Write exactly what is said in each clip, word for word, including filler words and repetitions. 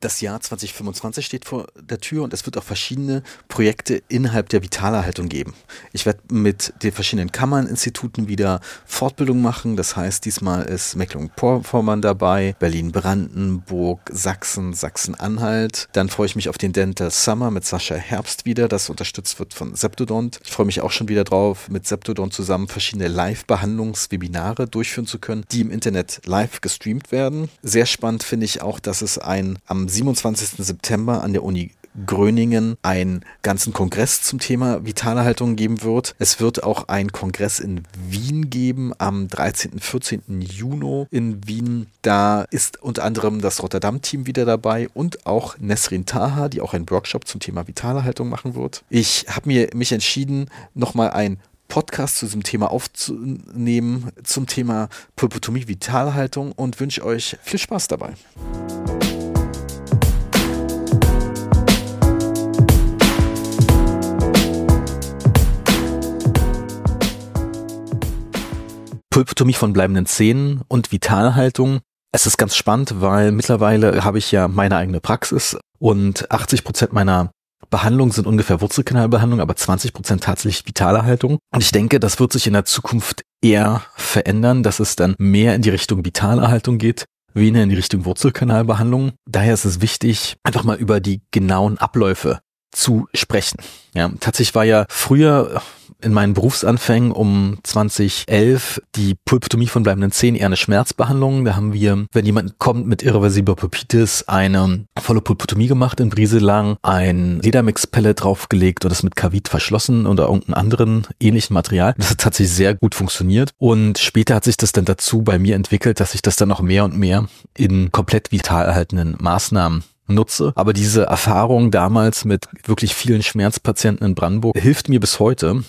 Das Jahr zwanzig fünfundzwanzig steht vor der Tür und es wird auch verschiedene Projekte innerhalb der Vitalerhaltung geben. Ich werde mit den verschiedenen Kammerninstituten wieder Fortbildung machen. Das heißt, diesmal ist Mecklenburg-Vorpommern dabei, Berlin-Brandenburg, Sachsen, Sachsen-Anhalt. Dann freue ich mich auf den Dental Summer mit Sascha Herbst wieder, das unterstützt wird von Septodont. Ich freue mich auch schon wieder drauf, mit Septodont zusammen verschiedene Live-Behandlungswebinare durchführen zu können, die im Internet live gestreamt werden. Sehr spannend finde ich auch, dass es ein am siebenundzwanzigsten September an der Uni Gröningen einen ganzen Kongress zum Thema Vitalerhaltung geben wird. Es wird auch einen Kongress in Wien geben am dreizehnten und vierzehnten Juni in Wien. Da ist unter anderem das Rotterdam-Team wieder dabei und auch Nesrin Taha, die auch einen Workshop zum Thema Vitalerhaltung machen wird. Ich habe mir mich entschieden, nochmal ein Podcast zu diesem Thema aufzunehmen, zum Thema Pulpotomie, Vitalerhaltung und wünsche euch viel Spaß dabei. Pulpotomie von bleibenden Zähnen und Vitalhaltung. Es ist ganz spannend, weil mittlerweile habe ich ja meine eigene Praxis und achtzig Prozent meiner Behandlungen sind ungefähr Wurzelkanalbehandlung, aber zwanzig Prozent tatsächlich Vitalerhaltung. Und ich denke, das wird sich in der Zukunft eher verändern, dass es dann mehr in die Richtung Vitalerhaltung geht, weniger in die Richtung Wurzelkanalbehandlung. Daher ist es wichtig, einfach mal über die genauen Abläufe zu sprechen. Ja, tatsächlich war ja früher in meinen Berufsanfängen um zweitausendelf die Pulpotomie von bleibenden Zähnen eher eine Schmerzbehandlung. Da haben wir, wenn jemand kommt mit irreversibler Pulpitis, eine volle Pulpotomie gemacht in Brieselang, ein Ledermix-Pellet draufgelegt und das mit Kavit verschlossen oder irgendeinem anderen ähnlichen Material. Das hat tatsächlich sehr gut funktioniert und später hat sich das dann dazu bei mir entwickelt, dass ich das dann noch mehr und mehr in komplett vital erhaltenen Maßnahmen nutze. Aber diese Erfahrung damals mit wirklich vielen Schmerzpatienten in Brandenburg hilft mir bis heute.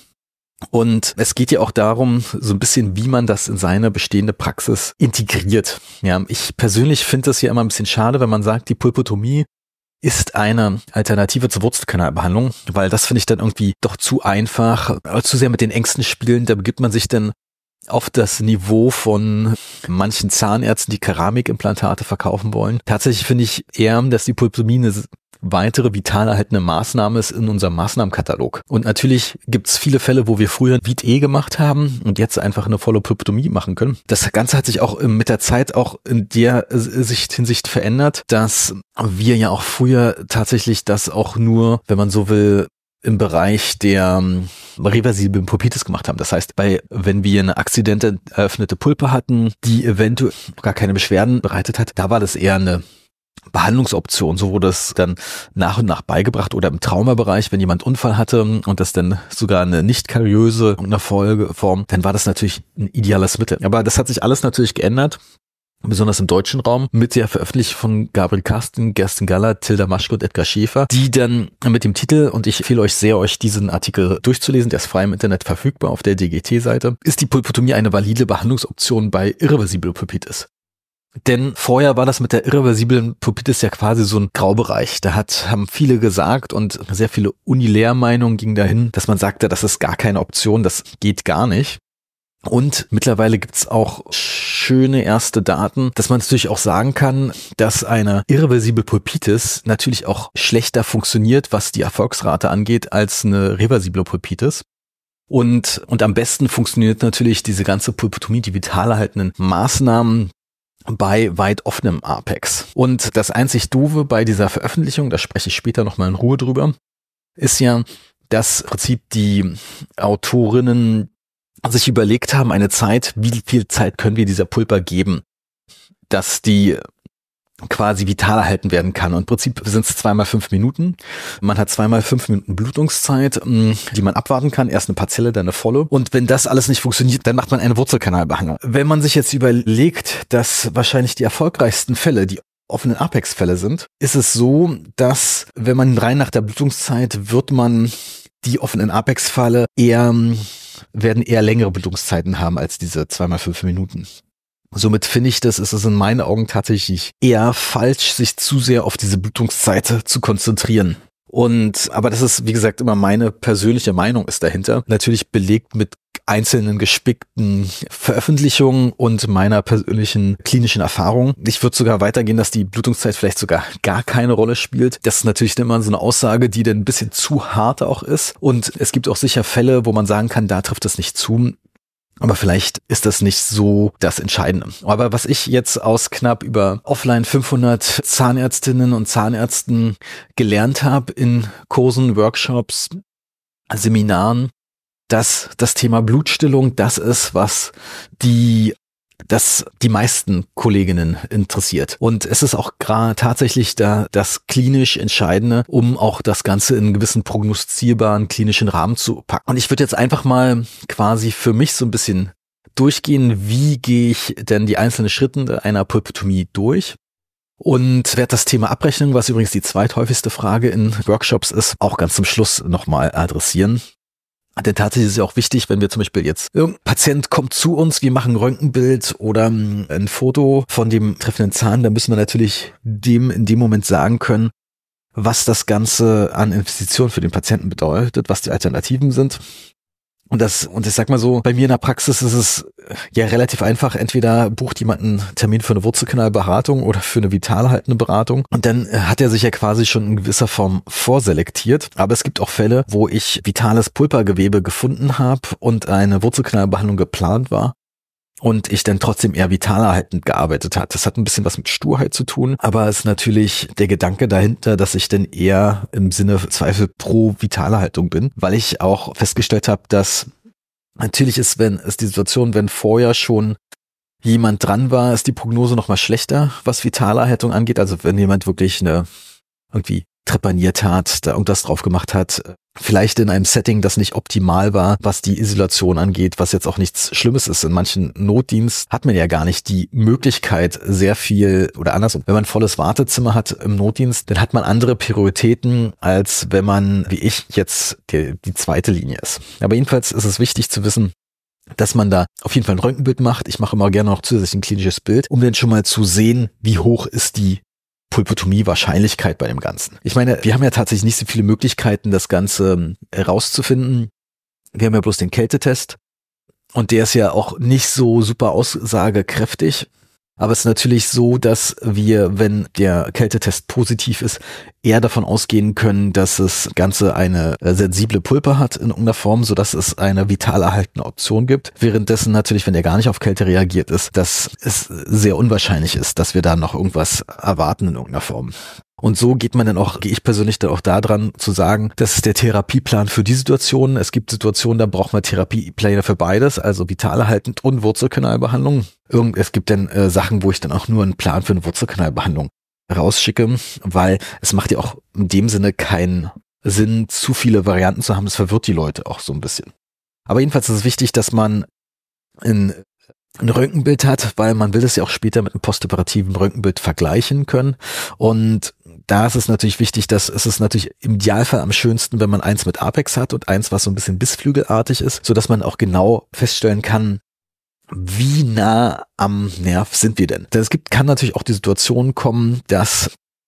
Und es geht ja auch darum, so ein bisschen, wie man das in seine bestehende Praxis integriert. Ja, ich persönlich finde das ja immer ein bisschen schade, wenn man sagt, die Pulpotomie ist eine Alternative zur Wurzelkanalbehandlung, weil das finde ich dann irgendwie doch zu einfach, zu sehr mit den Ängsten spielen. Da begibt man sich dann auf das Niveau von manchen Zahnärzten, die Keramikimplantate verkaufen wollen. Tatsächlich finde ich eher, dass die Pulpotomie eine weitere vital erhaltene Maßnahme ist in unserem Maßnahmenkatalog. Und natürlich gibt es viele Fälle, wo wir früher Vit-E gemacht haben und jetzt einfach eine volle Pulpotomie machen können. Das Ganze hat sich auch mit der Zeit auch in der Sicht, Hinsicht verändert, dass wir ja auch früher tatsächlich das auch nur, wenn man so will, im Bereich der reversiblen Pulpitis gemacht haben. Das heißt, bei wenn wir eine akzidente eröffnete Pulpe hatten, die eventuell gar keine Beschwerden bereitet hat, da war das eher eine Behandlungsoption. So wurde es dann nach und nach beigebracht oder im Traumabereich, wenn jemand Unfall hatte und das dann sogar eine nicht kariöse Folgeform, dann war das natürlich ein ideales Mittel. Aber das hat sich alles natürlich geändert. Besonders im deutschen Raum, mit der Veröffentlichung von Gabriel Karsten, Gersten Galler, Tilda Maschke und Edgar Schäfer, die dann mit dem Titel, und ich empfehle euch sehr, euch diesen Artikel durchzulesen, der ist frei im Internet verfügbar auf der D G T-Seite, ist die Pulpotomie eine valide Behandlungsoption bei irreversibler Pulpitis. Denn vorher war das mit der irreversiblen Pulpitis ja quasi so ein Graubereich. Da hat, haben viele gesagt und sehr viele Unilehrmeinungen gingen dahin, dass man sagte, das ist gar keine Option, das geht gar nicht. Und mittlerweile gibt's auch schöne erste Daten, dass man natürlich auch sagen kann, dass eine irreversible Pulpitis natürlich auch schlechter funktioniert, was die Erfolgsrate angeht, als eine reversible Pulpitis. Und, und am besten funktioniert natürlich diese ganze Pulpotomie, die vital erhaltenen Maßnahmen bei weit offenem Apex. Und das einzig Doofe bei dieser Veröffentlichung, da spreche ich später nochmal in Ruhe drüber, ist ja, dass im Prinzip die Autorinnen sich überlegt haben, eine Zeit, wie viel Zeit können wir dieser Pulpa geben, dass die quasi vital erhalten werden kann. Und im Prinzip sind es zweimal fünf Minuten. Man hat zweimal fünf Minuten Blutungszeit, die man abwarten kann. Erst eine partielle, dann eine volle. Und wenn das alles nicht funktioniert, dann macht man eine Wurzelkanalbehandlung. Wenn man sich jetzt überlegt, dass wahrscheinlich die erfolgreichsten Fälle die offenen Apex-Fälle sind, ist es so, dass wenn man rein nach der Blutungszeit wird man die offenen Apex-Fälle eher werden eher längere Blutungszeiten haben als diese zweimal fünf Minuten. Somit finde ich, das ist es in meinen Augen tatsächlich eher falsch, sich zu sehr auf diese Blutungszeit zu konzentrieren. Und, aber das ist, wie gesagt, immer meine persönliche Meinung ist dahinter. Natürlich belegt mit einzelnen gespickten Veröffentlichungen und meiner persönlichen klinischen Erfahrung. Ich würde sogar weitergehen, dass die Blutungszeit vielleicht sogar gar keine Rolle spielt. Das ist natürlich immer so eine Aussage, die dann ein bisschen zu hart auch ist. Und es gibt auch sicher Fälle, wo man sagen kann, da trifft es nicht zu. Aber vielleicht ist das nicht so das Entscheidende. Aber was ich jetzt aus knapp über offline fünfhundert Zahnärztinnen und Zahnärzten gelernt habe in Kursen, Workshops, Seminaren, dass das Thema Blutstillung das ist, was die das die meisten Kolleginnen interessiert. Und es ist auch gerade tatsächlich da das klinisch Entscheidende, um auch das Ganze in einen gewissen prognostizierbaren klinischen Rahmen zu packen. Und ich würde jetzt einfach mal quasi für mich so ein bisschen durchgehen, wie gehe ich denn die einzelnen Schritte einer Pulpotomie durch? Und werde das Thema Abrechnung, was übrigens die zweithäufigste Frage in Workshops ist, auch ganz zum Schluss nochmal adressieren. Denn tatsächlich ist es ja auch wichtig, wenn wir zum Beispiel jetzt, irgendein Patient kommt zu uns, wir machen ein Röntgenbild oder ein Foto von dem treffenden Zahn, dann müssen wir natürlich dem in dem Moment sagen können, was das Ganze an Investitionen für den Patienten bedeutet, was die Alternativen sind. Und das, und ich sag mal so, bei mir in der Praxis ist es ja relativ einfach. Entweder bucht jemand einen Termin für eine Wurzelkanalberatung oder für eine vitalhaltende Beratung. Und dann hat er sich ja quasi schon in gewisser Form vorselektiert. Aber es gibt auch Fälle, wo ich vitales Pulpergewebe gefunden habe und eine Wurzelkanalbehandlung geplant war. Und ich dann trotzdem eher vitalerhaltend gearbeitet hat. Das hat ein bisschen was mit Sturheit zu tun, aber es ist natürlich der Gedanke dahinter, dass ich dann eher im Sinne Zweifel pro Vitalerhaltung bin, weil ich auch festgestellt habe, dass natürlich ist, wenn ist die Situation, wenn vorher schon jemand dran war, ist die Prognose noch mal schlechter, was Vitalerhaltung angeht. Also wenn jemand wirklich eine irgendwie trepaniert hat, da irgendwas drauf gemacht hat, vielleicht in einem Setting, das nicht optimal war, was die Isolation angeht, was jetzt auch nichts Schlimmes ist. In manchen Notdienst hat man ja gar nicht die Möglichkeit, sehr viel oder andersrum. Wenn man ein volles Wartezimmer hat im Notdienst, dann hat man andere Prioritäten, als wenn man, wie ich, jetzt die, die zweite Linie ist. Aber jedenfalls ist es wichtig zu wissen, dass man da auf jeden Fall ein Röntgenbild macht. Ich mache immer gerne noch zusätzlich ein klinisches Bild, um dann schon mal zu sehen, wie hoch ist die Pulpotomie-Wahrscheinlichkeit bei dem Ganzen. Ich meine, wir haben ja tatsächlich nicht so viele Möglichkeiten, das Ganze herauszufinden. Wir haben ja bloß den Kältetest und der ist ja auch nicht so super aussagekräftig. Aber es ist natürlich so, dass wir, wenn der Kältetest positiv ist, eher davon ausgehen können, dass das Ganze eine sensible Pulpe hat in irgendeiner Form, sodass es eine vital erhaltene Option gibt. Währenddessen natürlich, wenn der gar nicht auf Kälte reagiert ist, dass es sehr unwahrscheinlich ist, dass wir da noch irgendwas erwarten in irgendeiner Form. Und so geht man dann auch, gehe ich persönlich dann auch da dran zu sagen, das ist der Therapieplan für die Situationen. Es gibt Situationen, da braucht man Therapiepläne für beides, also vitalerhaltend und Wurzelkanalbehandlung. Irgend, es gibt dann äh, Sachen, wo ich dann auch nur einen Plan für eine Wurzelkanalbehandlung rausschicke, weil es macht ja auch in dem Sinne keinen Sinn, zu viele Varianten zu haben. Das verwirrt die Leute auch so ein bisschen. Aber jedenfalls ist es wichtig, dass man in ein Röntgenbild hat, weil man will es ja auch später mit einem postoperativen Röntgenbild vergleichen können. Und da ist es natürlich wichtig, dass es ist natürlich im Idealfall am schönsten, wenn man eins mit Apex hat und eins, was so ein bisschen bissflügelartig ist, so dass man auch genau feststellen kann, wie nah am Nerv sind wir denn. Denn es gibt, kann natürlich auch die Situation kommen, dass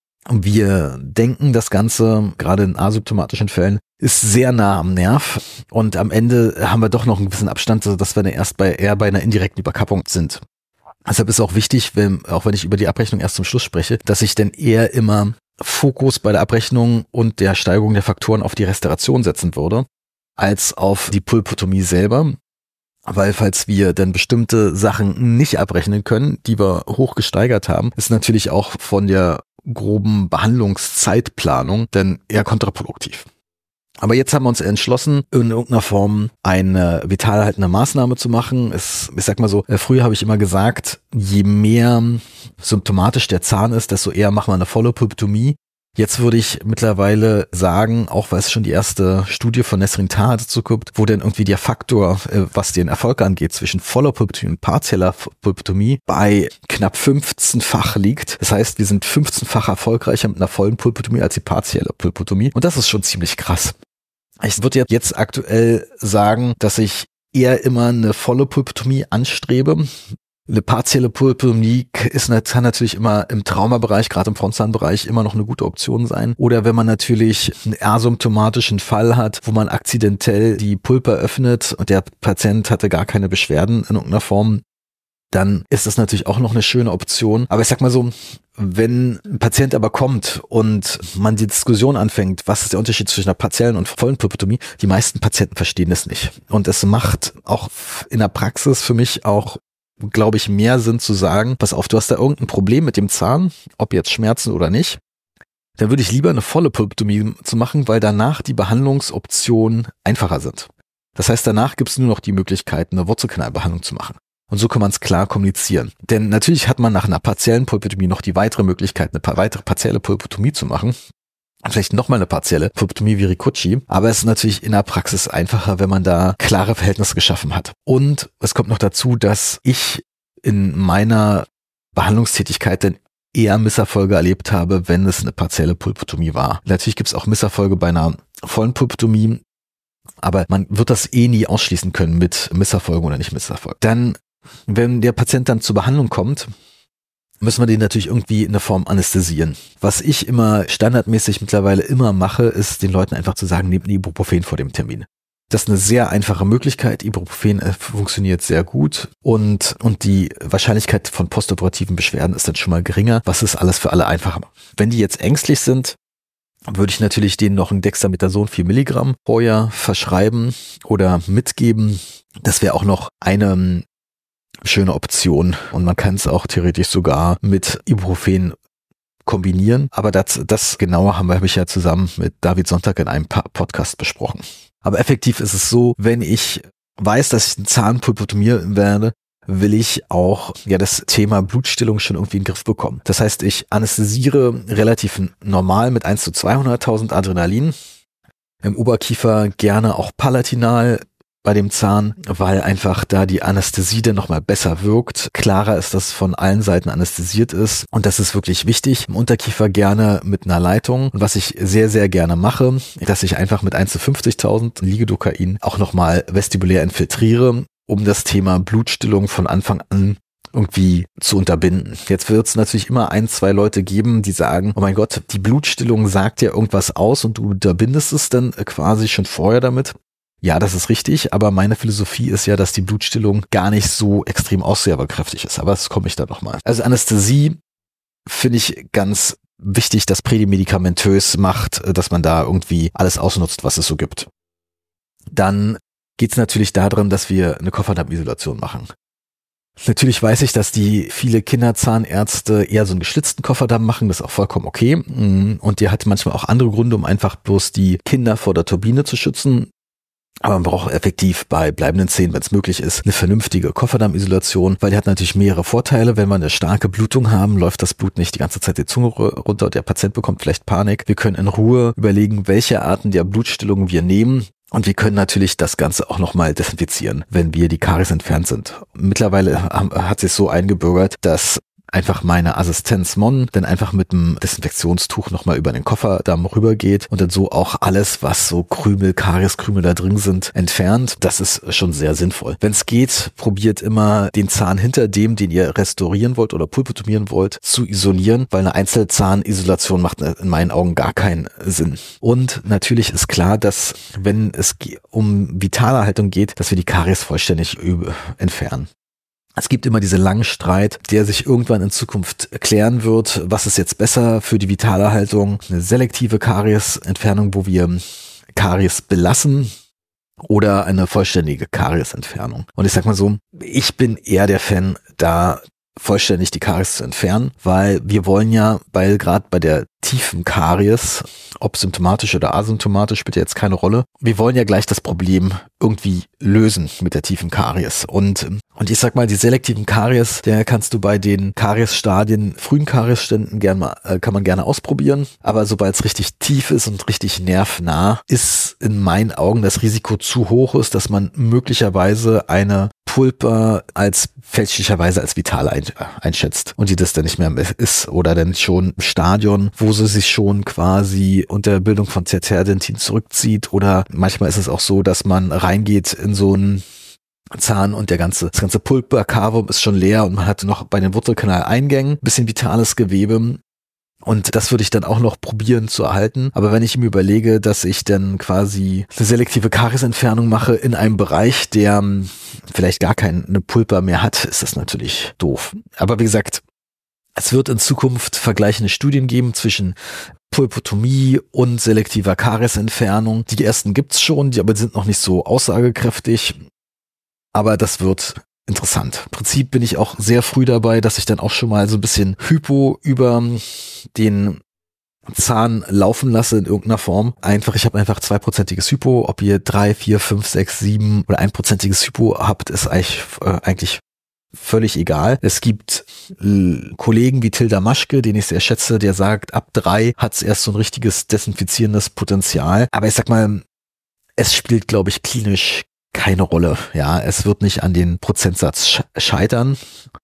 wir denken, das Ganze, gerade in asymptomatischen Fällen, ist sehr nah am Nerv und am Ende haben wir doch noch einen gewissen Abstand, sodass wir dann erst bei eher bei einer indirekten Überkappung sind. Deshalb ist auch wichtig, wenn, auch wenn ich über die Abrechnung erst zum Schluss spreche, dass ich dann eher immer Fokus bei der Abrechnung und der Steigerung der Faktoren auf die Restauration setzen würde, als auf die Pulpotomie selber. Weil falls wir dann bestimmte Sachen nicht abrechnen können, die wir hoch gesteigert haben, ist natürlich auch von der groben Behandlungszeitplanung dann eher kontraproduktiv. Aber jetzt haben wir uns entschlossen, in irgendeiner Form eine vitalerhaltende Maßnahme zu machen. Es, ich sag mal so, früher habe ich immer gesagt, je mehr symptomatisch der Zahn ist, desto eher machen wir eine volle Pulpotomie. Jetzt würde ich mittlerweile sagen, auch weil es schon die erste Studie von Nesrin Taha dazu gibt, wo dann irgendwie der Faktor, was den Erfolg angeht, zwischen voller Pulpotomie und partieller Pulpotomie bei knapp fünfzehnfach liegt. Das heißt, wir sind fünfzehnfach erfolgreicher mit einer vollen Pulpotomie als die partielle Pulpotomie. Und das ist schon ziemlich krass. Ich würde jetzt aktuell sagen, dass ich eher immer eine volle Pulpotomie anstrebe, Eine partielle Pulpotomie ist, kann natürlich immer im Traumabereich, gerade im Frontzahnbereich, immer noch eine gute Option sein. Oder wenn man natürlich einen asymptomatischen Fall hat, wo man akzidentell die Pulpe öffnet und der Patient hatte gar keine Beschwerden in irgendeiner Form, dann ist das natürlich auch noch eine schöne Option. Aber ich sag mal so, wenn ein Patient aber kommt und man die Diskussion anfängt, was ist der Unterschied zwischen einer partiellen und vollen Pulpotomie, die meisten Patienten verstehen das nicht. Und es macht auch in der Praxis für mich auch, glaube ich, mehr Sinn zu sagen, pass auf, du hast da irgendein Problem mit dem Zahn, ob jetzt Schmerzen oder nicht, dann würde ich lieber eine volle Pulpotomie zu machen, weil danach die Behandlungsoptionen einfacher sind. Das heißt, danach gibt es nur noch die Möglichkeit, eine Wurzelkanalbehandlung zu machen. Und so kann man es klar kommunizieren. Denn natürlich hat man nach einer partiellen Pulpotomie noch die weitere Möglichkeit, eine weitere partielle Pulpotomie zu machen. Vielleicht nochmal eine partielle Pulpotomie wie Riccucci, aber es ist natürlich in der Praxis einfacher, wenn man da klare Verhältnisse geschaffen hat. Und es kommt noch dazu, dass ich in meiner Behandlungstätigkeit dann eher Misserfolge erlebt habe, wenn es eine partielle Pulpotomie war. Natürlich gibt es auch Misserfolge bei einer vollen Pulpotomie, aber man wird das eh nie ausschließen können mit Misserfolgen oder nicht Misserfolgen. Dann, wenn der Patient dann zur Behandlung kommt, müssen wir den natürlich irgendwie in der Form anästhesieren. Was ich immer standardmäßig mittlerweile immer mache, ist den Leuten einfach zu sagen, nehmt ein Ibuprofen vor dem Termin. Das ist eine sehr einfache Möglichkeit. Ibuprofen funktioniert sehr gut und, und die Wahrscheinlichkeit von postoperativen Beschwerden ist dann schon mal geringer, was es alles für alle einfacher macht. Wenn die jetzt ängstlich sind, würde ich natürlich denen noch ein Dexamethason vier Milligramm vorher verschreiben oder mitgeben. Das wäre auch noch eine schöne Option und man kann es auch theoretisch sogar mit Ibuprofen kombinieren, aber das, das genauer haben wir, habe ich ja zusammen mit David Sonntag in einem Podcast besprochen. Aber effektiv ist es so, wenn ich weiß, dass ich einen Zahn pulpotomieren werde, will ich auch ja das Thema Blutstillung schon irgendwie in den Griff bekommen. Das heißt, ich anästhesiere relativ normal mit eins zu zweihunderttausend Adrenalin, im Oberkiefer gerne auch palatinal bei dem Zahn, weil einfach da die Anästhesie dann nochmal besser wirkt. Klarer ist, dass von allen Seiten anästhesiert ist und das ist wirklich wichtig. Im Unterkiefer gerne mit einer Leitung und was ich sehr, sehr gerne mache, dass ich einfach mit eins zu fünfzigtausend Ligedokain auch nochmal vestibulär infiltriere, um das Thema Blutstillung von Anfang an irgendwie zu unterbinden. Jetzt wird es natürlich immer ein, zwei Leute geben, die sagen, oh mein Gott, die Blutstillung sagt ja irgendwas aus und du unterbindest es dann quasi schon vorher damit. Ja, das ist richtig, aber meine Philosophie ist ja, dass die Blutstillung gar nicht so extrem aussagekräftig ist, aber das komme ich dann nochmal. Also Anästhesie finde ich ganz wichtig, dass prädimedikamentös macht, dass man da irgendwie alles ausnutzt, was es so gibt. Dann geht es natürlich darum, dass wir eine Kofferdamm-Isolation machen. Natürlich weiß ich, dass die viele Kinderzahnärzte eher so einen geschlitzten Kofferdamm machen, das ist auch vollkommen okay. Und der hat manchmal auch andere Gründe, um einfach bloß die Kinder vor der Turbine zu schützen. Aber man braucht effektiv bei bleibenden Zähnen, wenn es möglich ist, eine vernünftige Kofferdamm-Isolation, weil die hat natürlich mehrere Vorteile. Wenn wir eine starke Blutung haben, läuft das Blut nicht die ganze Zeit die Zunge runter und der Patient bekommt vielleicht Panik. Wir können in Ruhe überlegen, welche Arten der Blutstillung wir nehmen. Und wir können natürlich das Ganze auch nochmal desinfizieren, wenn wir die Karies entfernt sind. Mittlerweile hat sich so eingebürgert, dass einfach meine Assistenz Mon dann einfach mit dem Desinfektionstuch nochmal über den Kofferdamm rübergeht und dann so auch alles, was so Krümel, Karieskrümel da drin sind, entfernt. Das ist schon sehr sinnvoll. Wenn es geht, probiert immer den Zahn hinter dem, den ihr restaurieren wollt oder pulpotomieren wollt, zu isolieren, weil eine Einzelzahnisolation macht in meinen Augen gar keinen Sinn. Und natürlich ist klar, dass wenn es um Vitalerhaltung geht, dass wir die Karies vollständig entfernen. Es gibt immer diesen langen Streit, der sich irgendwann in Zukunft erklären wird, was ist jetzt besser für die Vitalerhaltung, eine selektive Kariesentfernung, wo wir Karies belassen oder eine vollständige Kariesentfernung. Und ich sag mal so, ich bin eher der Fan, da vollständig die Karies zu entfernen, weil wir wollen ja, weil gerade bei der tiefen Karies, ob symptomatisch oder asymptomatisch, spielt ja jetzt keine Rolle, wir wollen ja gleich das Problem irgendwie lösen mit der tiefen Karies. Und, und ich sag mal, die selektiven Karies, der kannst du bei den Kariesstadien, frühen Kariesständen gern mal, äh, kann man gerne ausprobieren. Aber sobald es richtig tief ist und richtig nervnah, ist in meinen Augen das Risiko zu hoch ist, dass man möglicherweise eine Pulpa als fälschlicherweise als vital ein, einschätzt und die das dann nicht mehr ist oder dann schon im Stadion, wo sie sich schon quasi unter Bildung von Tertiärdentin zurückzieht oder manchmal ist es auch so, dass man reingeht in so ein Zahn und der ganze, das ganze Pulpa-Cavum ist schon leer und man hat noch bei den Wurzelkanaleingängen ein bisschen vitales Gewebe. Und das würde ich dann auch noch probieren zu erhalten. Aber wenn ich mir überlege, dass ich dann quasi eine selektive Kariesentfernung mache in einem Bereich, der vielleicht gar keine Pulpa mehr hat, ist das natürlich doof. Aber wie gesagt, es wird in Zukunft vergleichende Studien geben zwischen Pulpotomie und selektiver Kariesentfernung. Die ersten gibt's schon, die aber sind noch nicht so aussagekräftig. Aber das wird interessant. Im Prinzip bin ich auch sehr früh dabei, dass ich dann auch schon mal so ein bisschen Hypo über den Zahn laufen lasse in irgendeiner Form. Einfach, ich habe einfach zweiprozentiges Hypo. Ob ihr drei, vier, fünf, sechs, sieben oder einprozentiges Hypo habt, ist eigentlich, äh, eigentlich völlig egal. Es gibt äh, Kollegen wie Tilda Maschke, den ich sehr schätze, der sagt, ab drei hat es erst so ein richtiges desinfizierendes Potenzial. Aber ich sag mal, es spielt, glaube ich, klinisch keine Rolle. Ja, es wird nicht an den Prozentsatz scheitern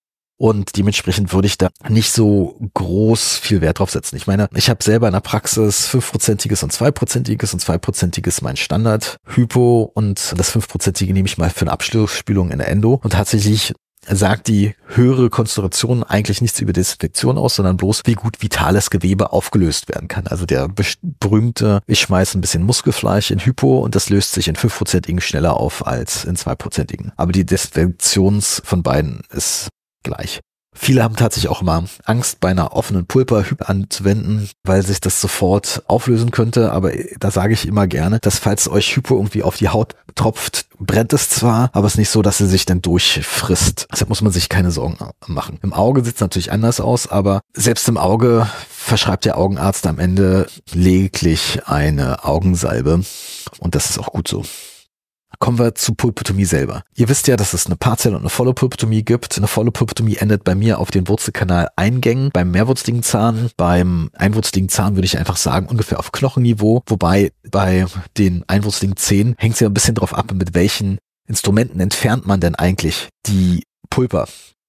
und dementsprechend würde ich da nicht so groß viel Wert drauf setzen. Ich meine, ich habe selber in der Praxis fünfprozentiges und zweiprozentiges und zweiprozentiges mein Standard-Hypo und das fünfprozentige nehme ich mal für eine Abschlussspülung in der Endo und tatsächlich sagt die höhere Konzentration eigentlich nichts über Desinfektion aus, sondern bloß, wie gut vitales Gewebe aufgelöst werden kann. Also der berühmte, ich schmeiße ein bisschen Muskelfleisch in Hypo und das löst sich in fünfprozentigen schneller auf als in zweiprozentigen. Aber die Desinfektions von beiden ist gleich. Viele haben tatsächlich auch immer Angst, bei einer offenen Pulpa anzuwenden, weil sich das sofort auflösen könnte. Aber da sage ich immer gerne, dass falls euch Hypo irgendwie auf die Haut tropft, brennt es zwar, aber es ist nicht so, dass sie sich dann durchfrisst. Deshalb muss man sich keine Sorgen machen. Im Auge sieht es natürlich anders aus, aber selbst im Auge verschreibt der Augenarzt am Ende lediglich eine Augensalbe. Und das ist auch gut so. Kommen wir zu Pulpotomie selber. Ihr wisst ja, dass es eine Partielle und eine volle Pulpotomie gibt. Eine volle Pulpotomie endet bei mir auf den Wurzelkanaleingängen. Beim mehrwurzeligen Zahn, beim einwurzeligen Zahn würde ich einfach sagen, ungefähr auf Knochenniveau. Wobei bei den einwurzeligen Zähnen hängt es ja ein bisschen drauf ab, mit welchen Instrumenten entfernt man denn eigentlich die Pulpa.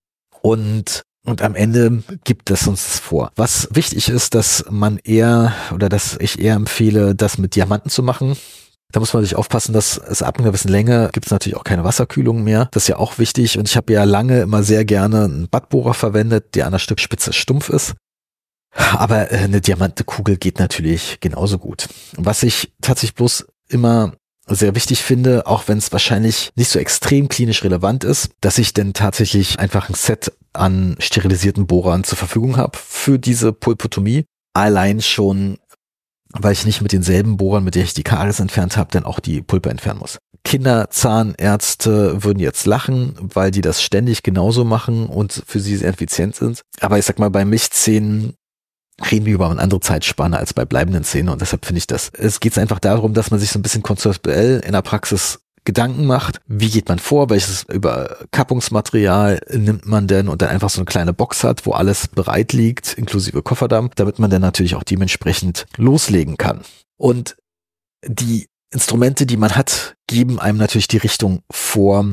Und Und am Ende gibt es uns das vor. Was wichtig ist, dass man eher, oder dass ich eher empfehle, das mit Diamanten zu machen. Da muss man sich aufpassen, dass es ab einer gewissen Länge gibt es natürlich auch keine Wasserkühlung mehr. Das ist ja auch wichtig. Und ich habe ja lange immer sehr gerne einen Badbohrer verwendet, der an der Stückspitze stumpf ist. Aber eine Diamantenkugel geht natürlich genauso gut. Was ich tatsächlich bloß immer sehr wichtig finde, auch wenn es wahrscheinlich nicht so extrem klinisch relevant ist, dass ich denn tatsächlich einfach ein Set an sterilisierten Bohrern zur Verfügung habe für diese Pulpotomie. Allein schon, weil ich nicht mit denselben Bohrern, mit denen ich die Karies entfernt habe, dann auch die Pulpa entfernen muss. Kinderzahnärzte würden jetzt lachen, weil die das ständig genauso machen und für sie sehr effizient sind. Aber ich sag mal, bei Milchzähnen reden wir über eine andere Zeitspanne als bei bleibenden Zähnen und deshalb finde ich das. Es geht einfach darum, dass man sich so ein bisschen konzeptuell in der Praxis Gedanken macht, wie geht man vor, welches Überkappungsmaterial nimmt man denn und dann einfach so eine kleine Box hat, wo alles bereit liegt, inklusive Kofferdamm, damit man dann natürlich auch dementsprechend loslegen kann. Und die Instrumente, die man hat, geben einem natürlich die Richtung vor,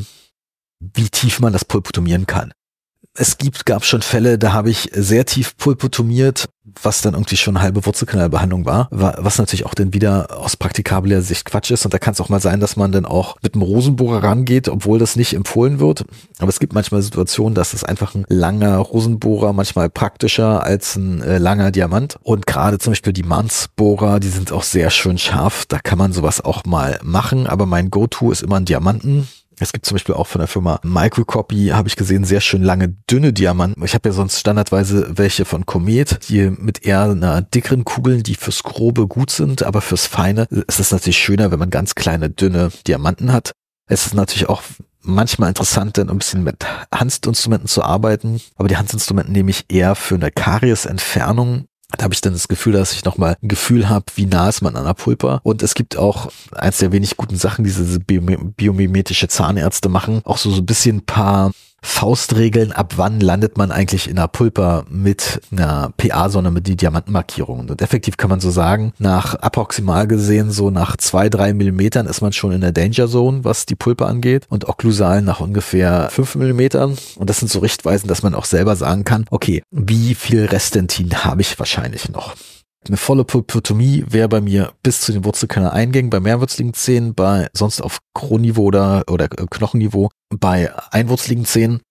wie tief man das pulpotomieren kann. Es gibt, gab schon Fälle, da habe ich sehr tief pulpotomiert, was dann irgendwie schon eine halbe Wurzelkanalbehandlung war, was natürlich auch dann wieder aus praktikabler Sicht Quatsch ist. Und da kann es auch mal sein, dass man dann auch mit einem Rosenbohrer rangeht, obwohl das nicht empfohlen wird. Aber es gibt manchmal Situationen, dass es einfach ein langer Rosenbohrer manchmal praktischer als ein äh, langer Diamant. Und gerade zum Beispiel die Mannsbohrer, die sind auch sehr schön scharf. Da kann man sowas auch mal machen. Aber mein Go-To ist immer ein Diamanten. Es gibt zum Beispiel auch von der Firma Microcopy, habe ich gesehen, sehr schön lange, dünne Diamanten. Ich habe ja sonst standardweise welche von Comet, die mit eher einer dickeren Kugeln, die fürs Grobe gut sind, aber fürs Feine ist es natürlich schöner, wenn man ganz kleine, dünne Diamanten hat. Es ist natürlich auch manchmal interessant, dann ein bisschen mit Handinstrumenten zu arbeiten, aber die Handinstrumenten nehme ich eher für eine Kariesentfernung. Da habe ich dann das Gefühl, dass ich nochmal ein Gefühl habe, wie nah ist man an der Pulpa. Und es gibt auch eins der wenig guten Sachen, die diese biomimetische Zahnärzte machen, auch so, so ein bisschen ein paar Faustregeln, ab wann landet man eigentlich in der Pulpa mit einer P A-Sonne mit die Diamantenmarkierungen. Und effektiv kann man so sagen, nach approximal gesehen, so nach zwei, drei Millimetern ist man schon in der Danger Zone, was die Pulpa angeht. Und okklusal nach ungefähr fünf Millimetern. Und das sind so Richtweisen, dass man auch selber sagen kann, okay, wie viel Restentin habe ich wahrscheinlich noch? Eine volle Pulpotomie wäre bei mir bis zu den Wurzelkanaleingängen bei mehrwurzligen Zähnen, bei sonst auf Kronniveau oder, oder Knochenniveau bei einwurzligen Zähnen.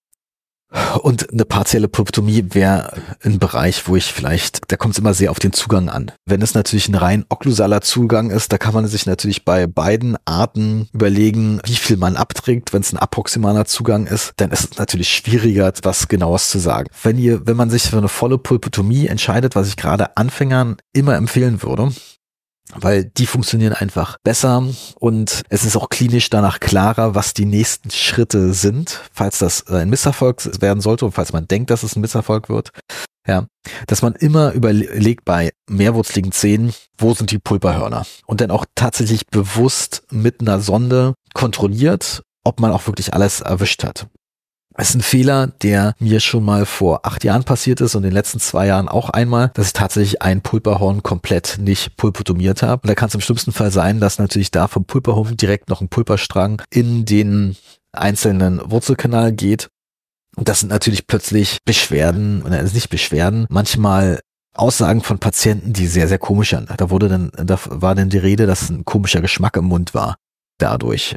Und eine partielle Pulpotomie wäre ein Bereich, wo ich vielleicht, da kommt es immer sehr auf den Zugang an. Wenn es natürlich ein rein okklusaler Zugang ist, da kann man sich natürlich bei beiden Arten überlegen, wie viel man abträgt. Wenn es ein approximaler Zugang ist, dann ist es natürlich schwieriger, was Genaues zu sagen. Wenn ihr, wenn man sich für eine volle Pulpotomie entscheidet, was ich gerade Anfängern immer empfehlen würde, weil die funktionieren einfach besser und es ist auch klinisch danach klarer, was die nächsten Schritte sind, falls das ein Misserfolg werden sollte und falls man denkt, dass es ein Misserfolg wird. Ja, dass man immer überlegt bei mehrwurzligen Zähnen, wo sind die Pulperhörner und dann auch tatsächlich bewusst mit einer Sonde kontrolliert, ob man auch wirklich alles erwischt hat. Es ist ein Fehler, der mir schon mal vor acht Jahren passiert ist und in den letzten zwei Jahren auch einmal, dass ich tatsächlich ein Pulperhorn komplett nicht pulpotomiert habe. Und da kann es im schlimmsten Fall sein, dass natürlich da vom Pulperhorn direkt noch ein Pulperstrang in den einzelnen Wurzelkanal geht. Und das sind natürlich plötzlich Beschwerden, oder also nicht Beschwerden, manchmal Aussagen von Patienten, die sehr, sehr komisch sind. Da wurde dann, da war dann die Rede, dass ein komischer Geschmack im Mund war dadurch.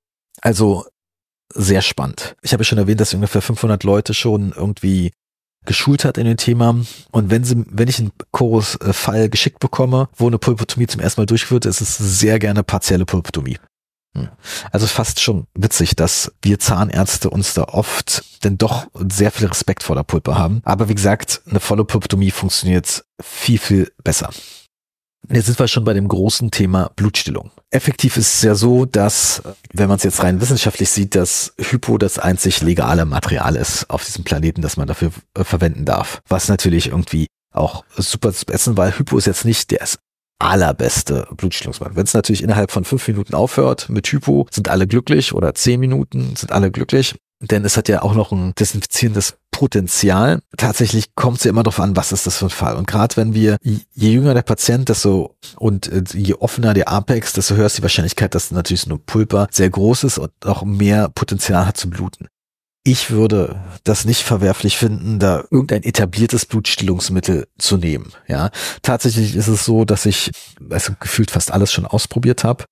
Also sehr spannend. Ich habe schon erwähnt, dass ungefähr fünfhundert Leute schon irgendwie geschult hat in dem Thema. Und wenn sie, wenn ich einen Chorus-Fall geschickt bekomme, wo eine Pulpotomie zum ersten Mal durchgeführt ist, ist es sehr gerne partielle Pulpotomie. Also fast schon witzig, dass wir Zahnärzte uns da oft denn doch sehr viel Respekt vor der Pulpe haben. Aber wie gesagt, eine volle Pulpotomie funktioniert viel, viel besser. Jetzt sind wir schon bei dem großen Thema Blutstillung. Effektiv ist es ja so, dass, wenn man es jetzt rein wissenschaftlich sieht, dass Hypo das einzig legale Material ist auf diesem Planeten, das man dafür äh, verwenden darf. Was natürlich irgendwie auch super zu essen, weil Hypo ist jetzt nicht der allerbeste Blutstillungsmittel. Wenn es natürlich innerhalb von fünf Minuten aufhört mit Hypo, sind alle glücklich, oder zehn Minuten sind alle glücklich. Denn es hat ja auch noch ein desinfizierendes Potenzial. Tatsächlich kommt es ja immer darauf an, was ist das für ein Fall. Und gerade wenn wir, je jünger der Patient, desto und je offener der Apex, desto höher ist die Wahrscheinlichkeit, dass natürlich so eine Pulpa sehr groß ist und auch mehr Potenzial hat zu bluten. Ich würde das nicht verwerflich finden, da irgendein etabliertes Blutstillungsmittel zu nehmen. Ja, tatsächlich ist es so, dass ich also gefühlt fast alles schon ausprobiert habe.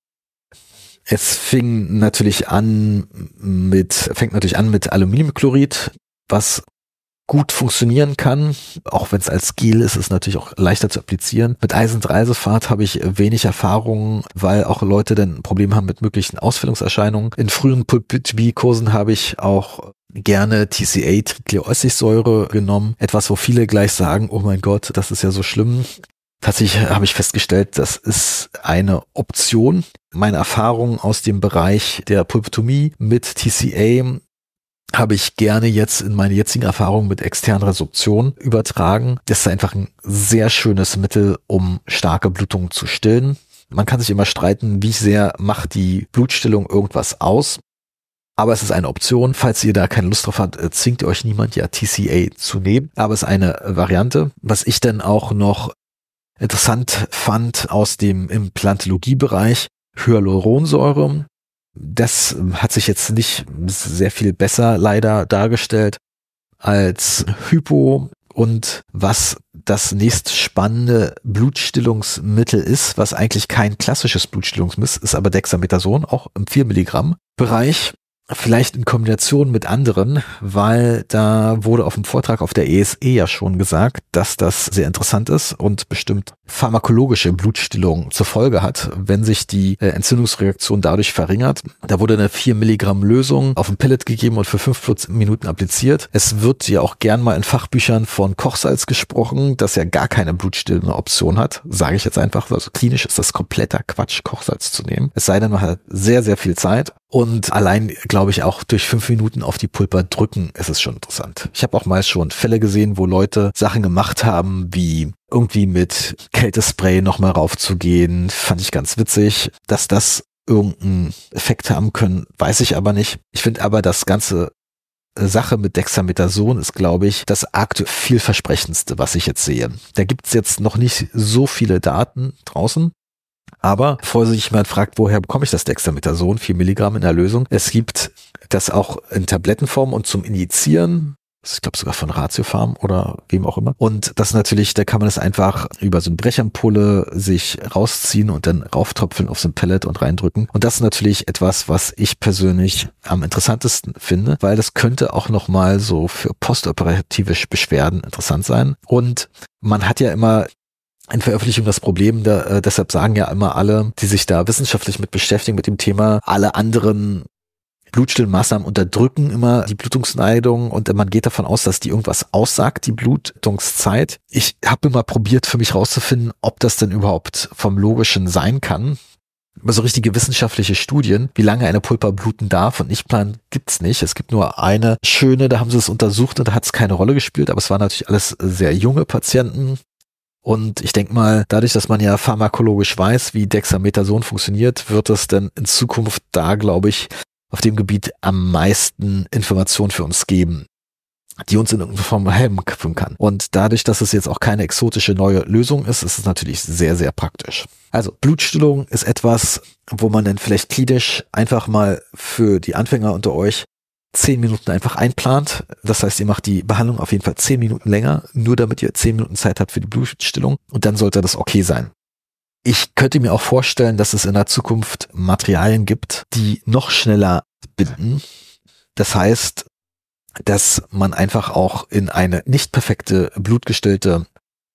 Es fing natürlich an mit, fängt natürlich an mit Aluminiumchlorid, was gut funktionieren kann. Auch wenn es als Gel ist, ist es natürlich auch leichter zu applizieren. Mit Eisen-drei-Sulfat habe ich wenig Erfahrung, weil auch Leute dann ein Problem haben mit möglichen Ausfällungserscheinungen. In frühen Pulpotomie-Kursen habe ich auch gerne T C A, Triglycersäure, genommen. Etwas, wo viele gleich sagen, oh mein Gott, das ist ja so schlimm. Tatsächlich habe ich festgestellt, das ist eine Option. Meine Erfahrungen aus dem Bereich der Pulpotomie mit T C A habe ich gerne jetzt in meine jetzigen Erfahrungen mit externen Resorption übertragen. Das ist einfach ein sehr schönes Mittel, um starke Blutungen zu stillen. Man kann sich immer streiten, wie sehr macht die Blutstillung irgendwas aus. Aber es ist eine Option. Falls ihr da keine Lust drauf habt, zwingt euch niemand, ja T C A zu nehmen. Aber es ist eine Variante. Was ich dann auch noch interessant fand aus dem Implantologiebereich, Hyaluronsäure. Das hat sich jetzt nicht sehr viel besser leider dargestellt als Hypo. Und was das nächst spannende Blutstillungsmittel ist, was eigentlich kein klassisches Blutstillungsmittel ist, ist aber Dexamethason, auch im vier Milligramm Bereich. Vielleicht in Kombination mit anderen, weil da wurde auf dem Vortrag auf der E S E ja schon gesagt, dass das sehr interessant ist und bestimmt pharmakologische Blutstillung zur Folge hat, wenn sich die äh, Entzündungsreaktion dadurch verringert. Da wurde eine vier Milligramm Lösung auf ein Pellet gegeben und für fünf Minuten appliziert. Es wird ja auch gern mal in Fachbüchern von Kochsalz gesprochen, das ja gar keine blutstillende Option hat, sage ich jetzt einfach. Also klinisch ist das kompletter Quatsch, Kochsalz zu nehmen. Es sei denn, man hat sehr, sehr viel Zeit. Und allein, glaube ich, auch durch fünf Minuten auf die Pulpa drücken, ist es schon interessant. Ich habe auch mal schon Fälle gesehen, wo Leute Sachen gemacht haben, wie irgendwie mit Kältespray nochmal raufzugehen. Fand ich ganz witzig. Dass das irgendeinen Effekt haben können, weiß ich aber nicht. Ich finde aber, das ganze Sache mit Dexamethason ist, glaube ich, das aktuell vielversprechendste, was ich jetzt sehe. Da gibt es jetzt noch nicht so viele Daten draußen. Aber bevor sich jemand fragt, woher bekomme ich das Dexamethason, vier Milligramm in der Lösung, es gibt das auch in Tablettenform und zum Injizieren Ich glaube sogar von Ratiofarm oder wem auch immer. Und das natürlich, da kann man es einfach über so eine Brechampulle sich rausziehen und dann rauftropfeln auf so ein Pellet und reindrücken. Und das ist natürlich etwas, was ich persönlich am interessantesten finde, weil das könnte auch nochmal so für postoperative Beschwerden interessant sein. Und man hat ja immer in Veröffentlichung das Problem, da, äh, deshalb sagen ja immer alle, die sich da wissenschaftlich mit beschäftigen, mit dem Thema, alle anderen Blutstillmaßnahmen unterdrücken immer die Blutungsneigung und man geht davon aus, dass die irgendwas aussagt, die Blutungszeit. Ich habe immer probiert, für mich rauszufinden, ob das denn überhaupt vom Logischen sein kann. Aber so richtige wissenschaftliche Studien, wie lange eine Pulpa bluten darf und nicht planen, gibt's nicht. Es gibt nur eine schöne, da haben sie es untersucht und da hat es keine Rolle gespielt, aber es waren natürlich alles sehr junge Patienten. Und ich denke mal, dadurch, dass man ja pharmakologisch weiß, wie Dexamethason funktioniert, wird es dann in Zukunft da, glaube ich, auf dem Gebiet am meisten Informationen für uns geben, die uns in irgendeiner Form helfen kann. Und dadurch, dass es jetzt auch keine exotische neue Lösung ist, ist es natürlich sehr, sehr praktisch. Also Blutstillung ist etwas, wo man dann vielleicht klinisch einfach mal für die Anfänger unter euch zehn Minuten einfach einplant. Das heißt, ihr macht die Behandlung auf jeden Fall zehn Minuten länger, nur damit ihr zehn Minuten Zeit habt für die Blutstillung und dann sollte das okay sein. Ich könnte mir auch vorstellen, dass es in der Zukunft Materialien gibt, die noch schneller binden. Das heißt, dass man einfach auch in eine nicht perfekte blutgestillte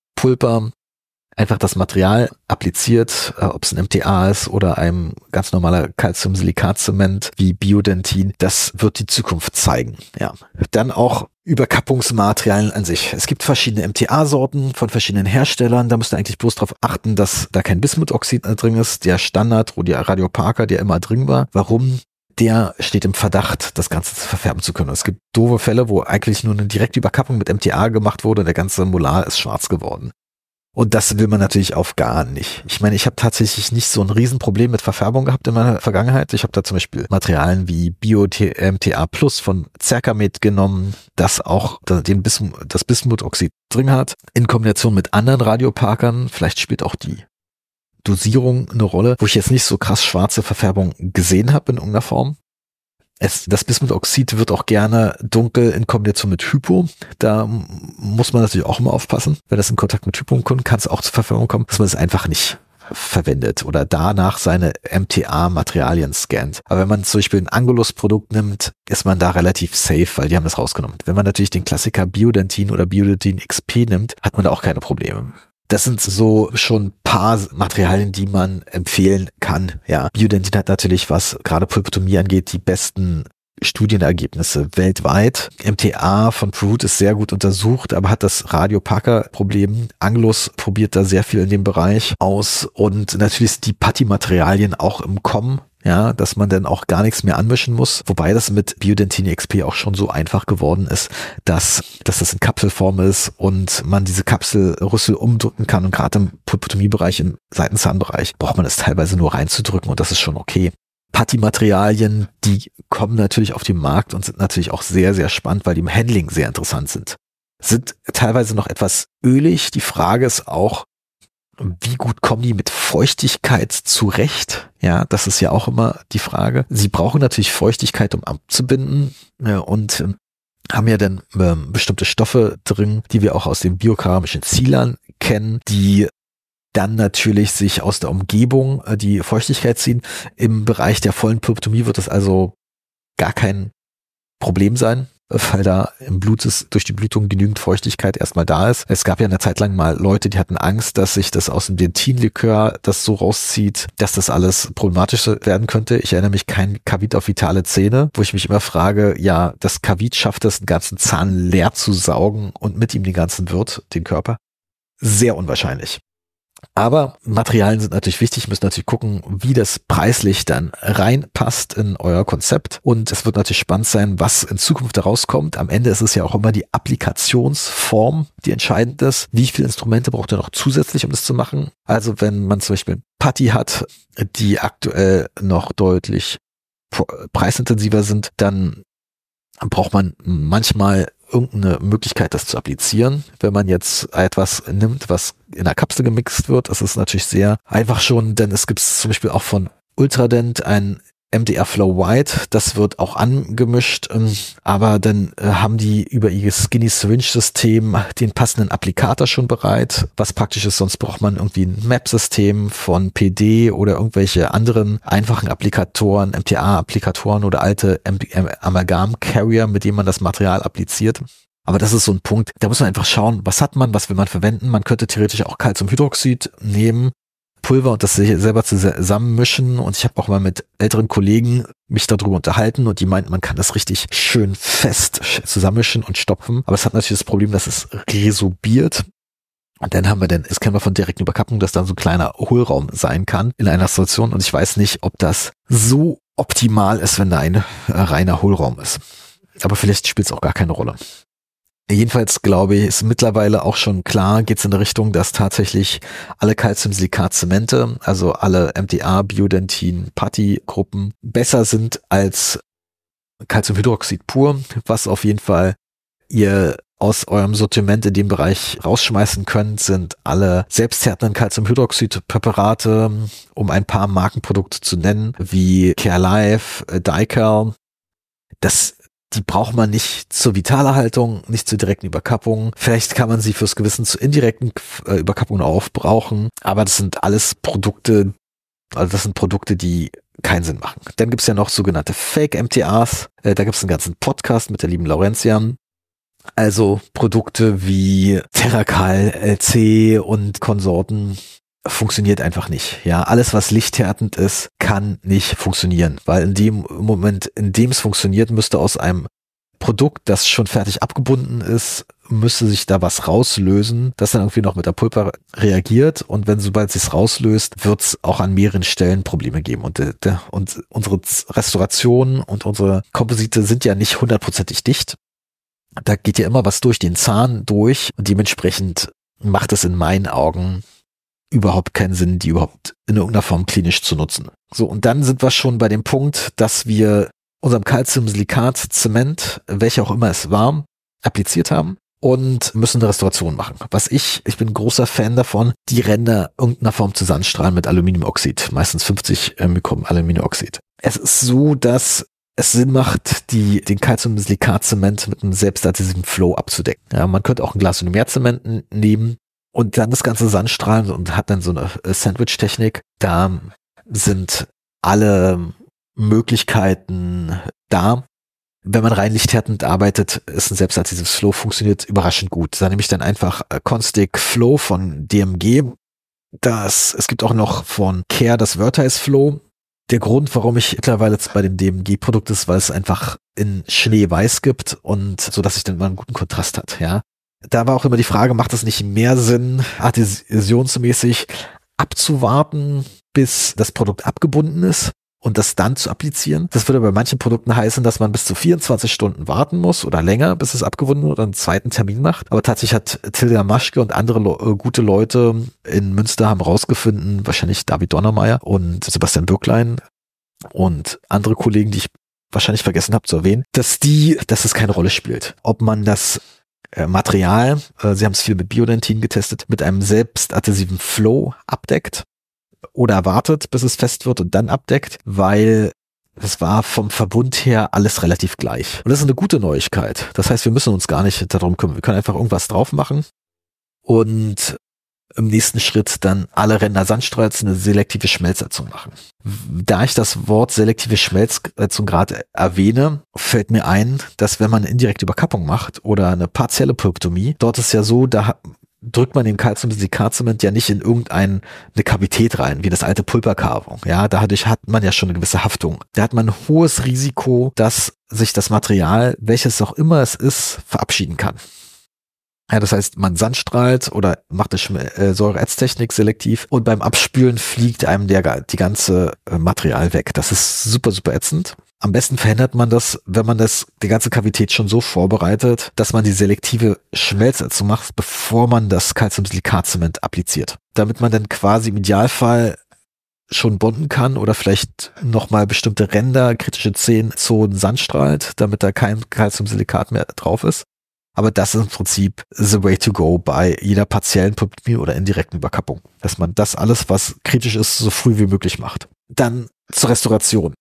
Pulpa einfach das Material appliziert, äh, ob es ein M T A ist oder ein ganz normaler Calciumsilikat-Zement wie Biodentin. Das wird die Zukunft zeigen. Ja, dann auch Überkappungsmaterialien an sich. Es gibt verschiedene M T A-Sorten von verschiedenen Herstellern. Da müsst ihr eigentlich bloß darauf achten, dass da kein Bismutoxid drin ist. Der Standard, der Radio Parker, der immer drin war. Warum? Der steht im Verdacht, das Ganze zu verfärben zu können. Es gibt doofe Fälle, wo eigentlich nur eine direkte Überkappung mit M T A gemacht wurde und der ganze Molar ist schwarz geworden. Und das will man natürlich auf gar nicht. Ich meine, ich habe tatsächlich nicht so ein Riesenproblem mit Verfärbung gehabt in meiner Vergangenheit. Ich habe da zum Beispiel Materialien wie Bio-M T A Plus von Cercamed genommen, das auch den Bism- das Bismutoxid drin hat, in Kombination mit anderen Radioparkern. Vielleicht spielt auch die Dosierung eine Rolle, wo ich jetzt nicht so krass schwarze Verfärbung gesehen habe in irgendeiner Form. Es, das Bismutoxid wird auch gerne dunkel in Kombination mit Hypo. Da muss man natürlich auch immer aufpassen. Wenn das in Kontakt mit Hypo kommt, kann es auch zur Verfärbung kommen, dass man es einfach nicht verwendet oder danach seine M T A-Materialien scannt. Aber wenn man zum Beispiel ein Angulus-Produkt nimmt, ist man da relativ safe, weil die haben das rausgenommen. Wenn man natürlich den Klassiker Biodentin oder Biodentin X P nimmt, hat man da auch keine Probleme. Das sind so schon ein paar Materialien, die man empfehlen kann. Ja, Biodentin hat natürlich, was gerade Pulpotomie angeht, die besten Studienergebnisse weltweit. M T A von ProRoot ist sehr gut untersucht, aber hat das Radio-Parker-Problem. Anglos probiert da sehr viel in dem Bereich aus und natürlich sind die Putty-Materialien auch im Kommen. Ja, dass man dann auch gar nichts mehr anmischen muss. Wobei das mit Biodentin X P auch schon so einfach geworden ist, dass, dass das in Kapselform ist und man diese Kapselrüssel umdrücken kann. Und gerade im Pulpotomiebereich, im Seitenzahnbereich, braucht man es teilweise nur reinzudrücken und das ist schon okay. Putty-Materialien, die kommen natürlich auf den Markt und sind natürlich auch sehr, sehr spannend, weil die im Handling sehr interessant sind. Sind teilweise noch etwas ölig. Die Frage ist auch, wie gut kommen die mit Feuchtigkeit zurecht? Ja, das ist ja auch immer die Frage. Sie brauchen natürlich Feuchtigkeit, um abzubinden, ja, und ähm, haben ja dann ähm, bestimmte Stoffe drin, die wir auch aus den biokeramischen Sealern kennen, die dann natürlich sich aus der Umgebung äh, die Feuchtigkeit ziehen. Im Bereich der vollen Pulpotomie wird das also gar kein Problem sein, weil da im Blut ist, durch die Blutung genügend Feuchtigkeit erstmal da ist. Es gab ja eine Zeit lang mal Leute, die hatten Angst, dass sich das aus dem Dentinlikör das so rauszieht, dass das alles problematisch werden könnte. Ich erinnere mich kein Kavit auf vitale Zähne, wo ich mich immer frage, ja, das Kavit schafft es, den ganzen Zahn leer zu saugen und mit ihm den ganzen Wirt, den Körper. Sehr unwahrscheinlich. Aber Materialien sind natürlich wichtig, müsst natürlich gucken, wie das preislich dann reinpasst in euer Konzept. Und es wird natürlich spannend sein, was in Zukunft herauskommt. Am Ende ist es ja auch immer die Applikationsform, die entscheidend ist. Wie viele Instrumente braucht ihr noch zusätzlich, um das zu machen? Also wenn man zum Beispiel Putty hat, die aktuell noch deutlich preisintensiver sind, dann braucht man manchmal irgendeine Möglichkeit, das zu applizieren. Wenn man jetzt etwas nimmt, was in der Kapsel gemixt wird, ist es natürlich sehr einfach schon, denn es gibt zum Beispiel auch von Ultradent ein M D R Flow White, das wird auch angemischt, ähm, aber dann äh, haben die über ihr Skinny Syringe System den passenden Applikator schon bereit, was praktisch ist, sonst braucht man irgendwie ein Map-System von P D oder irgendwelche anderen einfachen Applikatoren, M T A-Applikatoren oder alte Amalgam-Carrier, mit denen man das Material appliziert. Aber das ist so ein Punkt, da muss man einfach schauen, was hat man, was will man verwenden. Man könnte theoretisch auch Calciumhydroxid nehmen, Pulver und das selber zusammenmischen, und ich habe auch mal mit älteren Kollegen mich darüber unterhalten und die meinten, man kann das richtig schön fest zusammenmischen und stopfen, aber es hat natürlich das Problem, dass es resorbiert. Und dann haben wir dann, das kennen wir von direkten Überkappung, dass da so ein kleiner Hohlraum sein kann in einer Situation, und ich weiß nicht, ob das so optimal ist, wenn da ein reiner Hohlraum ist. Aber vielleicht spielt es auch gar keine Rolle. Jedenfalls glaube ich, ist mittlerweile auch schon klar, geht es in der Richtung, dass tatsächlich alle Calciumsilikat-Zemente, also alle M T A, Biodentin, Putty-Gruppen besser sind als Calciumhydroxid pur, was auf jeden Fall ihr aus eurem Sortiment in dem Bereich rausschmeißen könnt, sind alle selbsthärtenden Calciumhydroxid-Präparate, um ein paar Markenprodukte zu nennen, wie CareLife, Dical. Das Die braucht man nicht zur Vitalerhaltung, nicht zur direkten Überkappung. Vielleicht kann man sie fürs Gewissen zur indirekten äh, Überkappung aufbrauchen, aber das sind alles Produkte, also das sind Produkte, die keinen Sinn machen. Dann gibt's ja noch sogenannte Fake-M T As. Äh, da gibt's einen ganzen Podcast mit der lieben Laurentia. Also Produkte wie Terracal, L C und Konsorten funktioniert einfach nicht. Ja, alles, was lichthärtend ist, kann nicht funktionieren, weil in dem Moment, in dem es funktioniert, müsste aus einem Produkt, das schon fertig abgebunden ist, müsste sich da was rauslösen, das dann irgendwie noch mit der Pulper reagiert, und wenn sobald es sich rauslöst, wird es auch an mehreren Stellen Probleme geben, und, der, und unsere Restaurationen und unsere Komposite sind ja nicht hundertprozentig dicht. Da geht ja immer was durch den Zahn durch, und dementsprechend macht es in meinen Augen überhaupt keinen Sinn, die überhaupt in irgendeiner Form klinisch zu nutzen. So, und dann sind wir schon bei dem Punkt, dass wir unserem Calciumsilikat-Zement, welcher auch immer es war, appliziert haben und müssen eine Restauration machen. Was ich, ich bin großer Fan davon, die Ränder irgendeiner Form zu sandstrahlen mit Aluminiumoxid, meistens fünfzig Mikron Aluminiumoxid. Es ist so, dass es Sinn macht, die, den Calciumsilikat-Zement mit einem selbstadhesiven Flow abzudecken. Ja, man könnte auch ein Glas und Meerzement nehmen und dann das ganze Sandstrahlen und hat dann so eine Sandwich-Technik. Da sind alle Möglichkeiten da. Wenn man rein lichthärtend arbeitet, ist ein selbstadhesives Flow, funktioniert überraschend gut. Da nehme ich dann einfach Constick Flow von D M G. Das, es gibt auch noch von Care das Vertice Flow. Der Grund, warum ich mittlerweile jetzt bei dem D M G-Produkt ist, weil es einfach in Schneeweiß gibt und so, dass ich dann mal einen guten Kontrast hat, ja. Da war auch immer die Frage, macht es nicht mehr Sinn, adhäsionsmäßig abzuwarten, bis das Produkt abgebunden ist und das dann zu applizieren? Das würde bei manchen Produkten heißen, dass man bis zu vierundzwanzig Stunden warten muss oder länger, bis es abgebunden wird oder einen zweiten Termin macht. Aber tatsächlich hat Tilda Maschke und andere Le- gute Leute in Münster haben rausgefunden, wahrscheinlich David Donnermeier und Sebastian Bürklein und andere Kollegen, die ich wahrscheinlich vergessen habe zu erwähnen, dass die, dass es keine Rolle spielt, ob man das Material, äh, sie haben es viel mit Biodentin getestet, mit einem selbstadhesiven Flow abdeckt oder wartet, bis es fest wird und dann abdeckt, weil es war vom Verbund her alles relativ gleich. Und das ist eine gute Neuigkeit. Das heißt, wir müssen uns gar nicht darum kümmern. Wir können einfach irgendwas drauf machen und im nächsten Schritt dann alle Ränder Sandstrahls eine selektive Schmelzheizung machen. Da ich das Wort selektive Schmelzheizung gerade erwähne, fällt mir ein, dass wenn man eine indirekte Überkappung macht oder eine partielle Pulpektomie, dort ist ja so, da drückt man den Calciumsilikat-Zement ja nicht in irgendeine Kavität rein, wie das alte Pulpercarving. Ja, dadurch hat man ja schon eine gewisse Haftung. Da hat man ein hohes Risiko, dass sich das Material, welches auch immer es ist, verabschieden kann. Ja, das heißt, man sandstrahlt oder macht eine äh, Säureätztechnik selektiv und beim Abspülen fliegt einem der, die ganze äh, Material weg. Das ist super, super ätzend. Am besten verhindert man das, wenn man das, die ganze Kavität schon so vorbereitet, dass man die selektive Schmelzheizung macht, bevor man das Calciumsilikat-Zement appliziert. Damit man dann quasi im Idealfall schon bonden kann oder vielleicht nochmal bestimmte Ränder, kritische Zonen sandstrahlt, damit da kein Calciumsilikat mehr drauf ist. Aber das ist im Prinzip the way to go bei jeder partiellen Pulpektomie oder indirekten Überkappung. Dass man das alles, was kritisch ist, so früh wie möglich macht. Dann zur Restauration.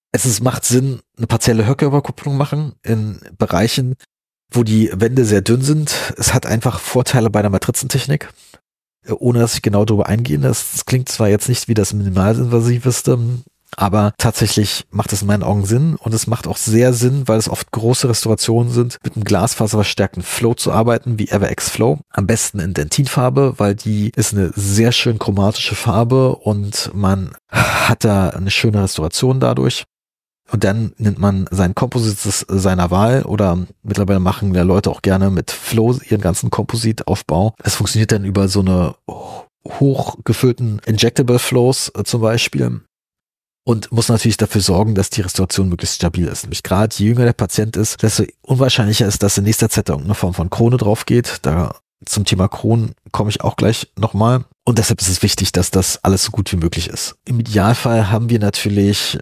Es ist, macht Sinn, eine partielle Höckerüberkupplung machen in Bereichen, wo die Wände sehr dünn sind. Es hat einfach Vorteile bei der Matrizentechnik, ohne dass ich genau darüber eingehe. Das, das klingt zwar jetzt nicht wie das minimalinvasiveste, aber tatsächlich macht es in meinen Augen Sinn und es macht auch sehr Sinn, weil es oft große Restaurationen sind, mit einem glasfaserverstärkten Flow zu arbeiten, wie EverX Flow. Am besten in Dentinfarbe, weil die ist eine sehr schön chromatische Farbe und man hat da eine schöne Restauration dadurch. Und dann nimmt man sein Komposit seiner Wahl oder mittlerweile machen ja Leute auch gerne mit Flow ihren ganzen Kompositaufbau. Das funktioniert dann über so eine hochgefüllten Injectable Flows äh, zum Beispiel und muss natürlich dafür sorgen, dass die Restauration möglichst stabil ist. Nämlich gerade je jünger der Patient ist, desto unwahrscheinlicher ist, dass in nächster Zeit da irgendeine Form von Krone drauf geht. Da zum Thema Kronen komme ich auch gleich nochmal. Und deshalb ist es wichtig, dass das alles so gut wie möglich ist. Im Idealfall haben wir natürlich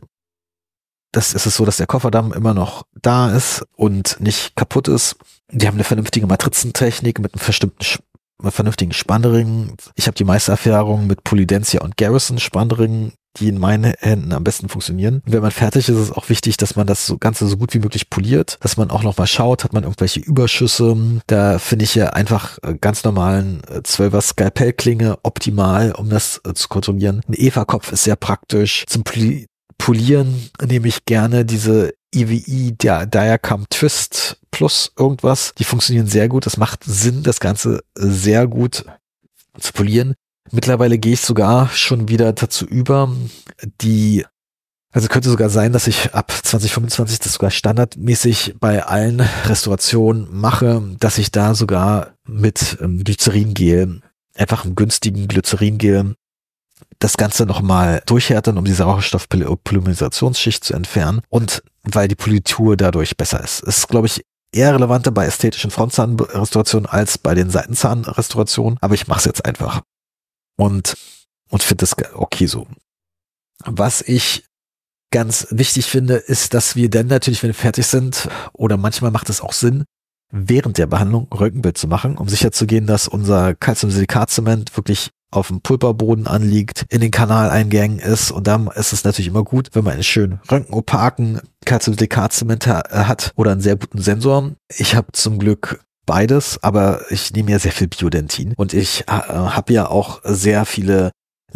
Das ist es so, dass der Kofferdamm immer noch da ist und nicht kaputt ist. Die haben eine vernünftige Matrizentechnik mit einem bestimmten, einem vernünftigen Spannring. Ich habe die meiste Erfahrung mit Polydentia und Garrison Spannringen, die in meinen Händen am besten funktionieren. Und wenn man fertig ist, ist es auch wichtig, dass man das so Ganze so gut wie möglich poliert, dass man auch nochmal schaut, hat man irgendwelche Überschüsse. Da finde ich ja einfach ganz normalen zwölfer Skalpellklinge optimal, um das zu kontrollieren. Ein Eva-Kopf ist sehr praktisch. Zum Poli Polieren nehme ich gerne diese I W I der Diacam Twist Plus irgendwas. Die funktionieren sehr gut. Das macht Sinn, das Ganze sehr gut zu polieren. Mittlerweile gehe ich sogar schon wieder dazu über, die, also könnte sogar sein, dass ich ab zwanzig fünfundzwanzig das sogar standardmäßig bei allen Restaurationen mache, dass ich da sogar mit ähm, Glyceringel, einfach einem günstigen Glyceringel, das Ganze nochmal durchhärten, um diese Rauchstoffpolymerisationsschicht zu entfernen und weil die Politur dadurch besser ist. Ist, glaube ich, eher relevanter bei ästhetischen Frontzahnrestaurationen als bei den Seitenzahnrestaurationen, aber ich mache es jetzt einfach und und finde das okay so. Was ich ganz wichtig finde, ist, dass wir dann natürlich, wenn wir fertig sind, oder manchmal macht es auch Sinn, während der Behandlung Röntgenbild zu machen, um sicherzugehen, dass unser Calciumsilikat-Zement wirklich auf dem Pulperboden anliegt, in den Kanaleingängen ist und dann ist es natürlich immer gut, wenn man einen schönen röntgenopaken Calciumsilikat-Zement hat oder einen sehr guten Sensor. Ich habe zum Glück beides, aber ich nehme ja sehr viel Biodentin und ich äh, habe ja auch sehr viele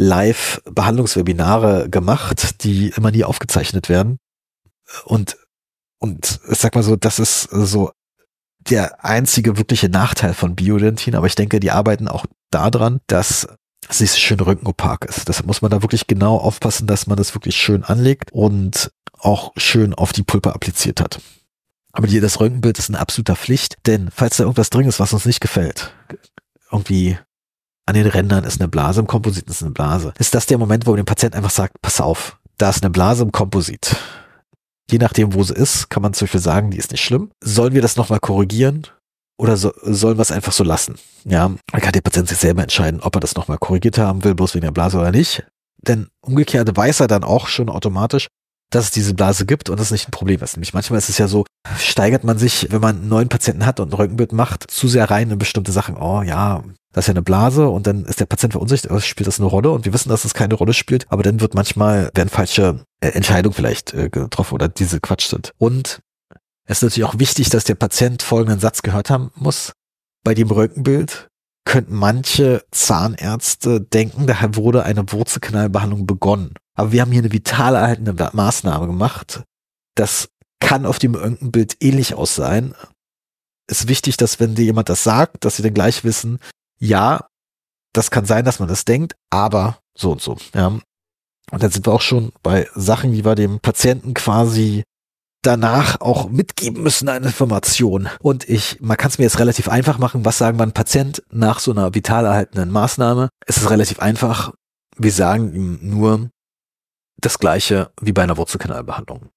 Live-Behandlungswebinare gemacht, die immer nie aufgezeichnet werden und und ich sag mal so, das ist so der einzige wirkliche Nachteil von Biodentin, aber ich denke, die arbeiten auch daran, dass es nicht so schön röntgenopak ist. Deshalb muss man da wirklich genau aufpassen, dass man das wirklich schön anlegt und auch schön auf die Pulper appliziert hat. Aber die, das Röntgenbild ist eine absolute Pflicht, denn falls da irgendwas drin ist, was uns nicht gefällt, irgendwie an den Rändern ist eine Blase, im Komposit ist eine Blase, ist das der Moment, wo dem Patient einfach sagt, pass auf, da ist eine Blase im Komposit. Je nachdem, wo sie ist, kann man zum Beispiel sagen, die ist nicht schlimm. Sollen wir das nochmal korrigieren oder so, sollen wir es einfach so lassen? Ja, dann kann der Patient sich selber entscheiden, ob er das nochmal korrigiert haben will, bloß wegen der Blase oder nicht. Denn umgekehrt weiß er dann auch schon automatisch, dass es diese Blase gibt und das nicht ein Problem ist. Nämlich manchmal ist es ja so, steigert man sich, wenn man einen neuen Patienten hat und ein Röntgenbild macht, zu sehr rein in bestimmte Sachen. Oh ja, das ist ja eine Blase und dann ist der Patient verunsichert, oh, spielt das eine Rolle und wir wissen, dass es keine Rolle spielt, aber dann wird manchmal, werden falsche äh, Entscheidungen vielleicht äh, getroffen oder diese Quatsch sind. Und es ist natürlich auch wichtig, dass der Patient folgenden Satz gehört haben muss. Bei dem Röntgenbild könnten manche Zahnärzte denken, da wurde eine Wurzelkanalbehandlung begonnen. Aber wir haben hier eine vital erhaltene Maßnahme gemacht. Das kann auf dem Röntgenbild ähnlich aussehen. Ist wichtig, dass wenn dir jemand das sagt, dass sie dann gleich wissen, ja, das kann sein, dass man das denkt, aber so und so. Ja. Und dann sind wir auch schon bei Sachen, die wir dem Patienten quasi danach auch mitgeben müssen, eine Information. Und ich, man kann es mir jetzt relativ einfach machen. Was sagen wir einem Patient nach so einer vital erhaltenen Maßnahme? Es ist relativ einfach. Wir sagen ihm nur das Gleiche wie bei einer Wurzelkanalbehandlung.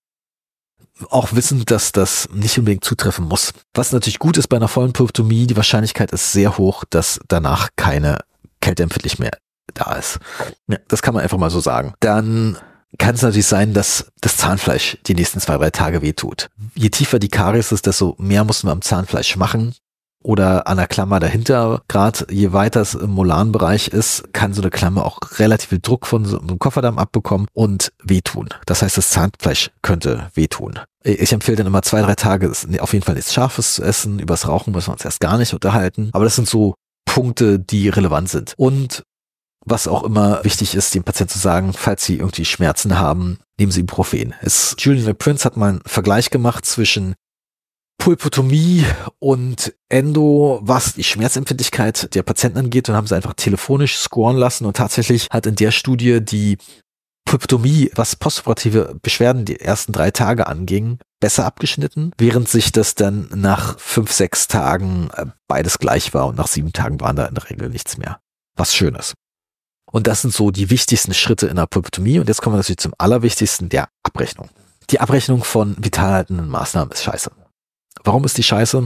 Auch wissen, dass das nicht unbedingt zutreffen muss. Was natürlich gut ist bei einer vollen Pulpotomie, die Wahrscheinlichkeit ist sehr hoch, dass danach keine Kälteempfindlich mehr da ist. Ja, das kann man einfach mal so sagen. Dann kann es natürlich sein, dass das Zahnfleisch die nächsten zwei, drei Tage wehtut. Je tiefer die Karies ist, desto mehr muss man am Zahnfleisch machen. oder an der Klammer dahinter. Gerade je weiter es im molaren Bereich ist, kann so eine Klammer auch relativ viel Druck von so einem Kofferdamm abbekommen und wehtun. Das heißt, das Zahnfleisch könnte wehtun. Ich empfehle dann immer zwei, drei Tage auf jeden Fall nichts Scharfes zu essen. Übers Rauchen müssen wir uns erst gar nicht unterhalten. Aber das sind so Punkte, die relevant sind. Und was auch immer wichtig ist, dem Patienten zu sagen, falls sie irgendwie Schmerzen haben, nehmen sie Ibuprofen. Es, Julian Prince hat mal einen Vergleich gemacht zwischen Pulpotomie und Endo, was die Schmerzempfindlichkeit der Patienten angeht, und haben sie einfach telefonisch scoren lassen, und tatsächlich hat in der Studie die Pulpotomie, was postoperative Beschwerden die ersten drei Tage anging, besser abgeschnitten, während sich das dann nach fünf, sechs Tagen beides gleich war und nach sieben Tagen waren da in der Regel nichts mehr. Was schön ist. Und das sind so die wichtigsten Schritte in der Pulpotomie, und jetzt kommen wir natürlich zum allerwichtigsten, der Abrechnung. Die Abrechnung von vitalhaltenden Maßnahmen ist scheiße. Warum ist die scheiße?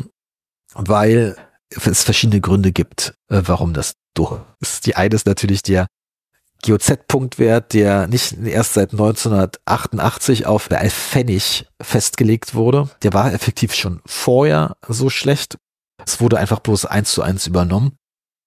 Weil es verschiedene Gründe gibt, warum das doof ist. Die eine ist natürlich der G O Z-Punktwert, der nicht erst seit neunzehnhundertachtundachtzig auf elf Pfennig festgelegt wurde. Der war effektiv schon vorher so schlecht. Es wurde einfach bloß eins zu eins übernommen.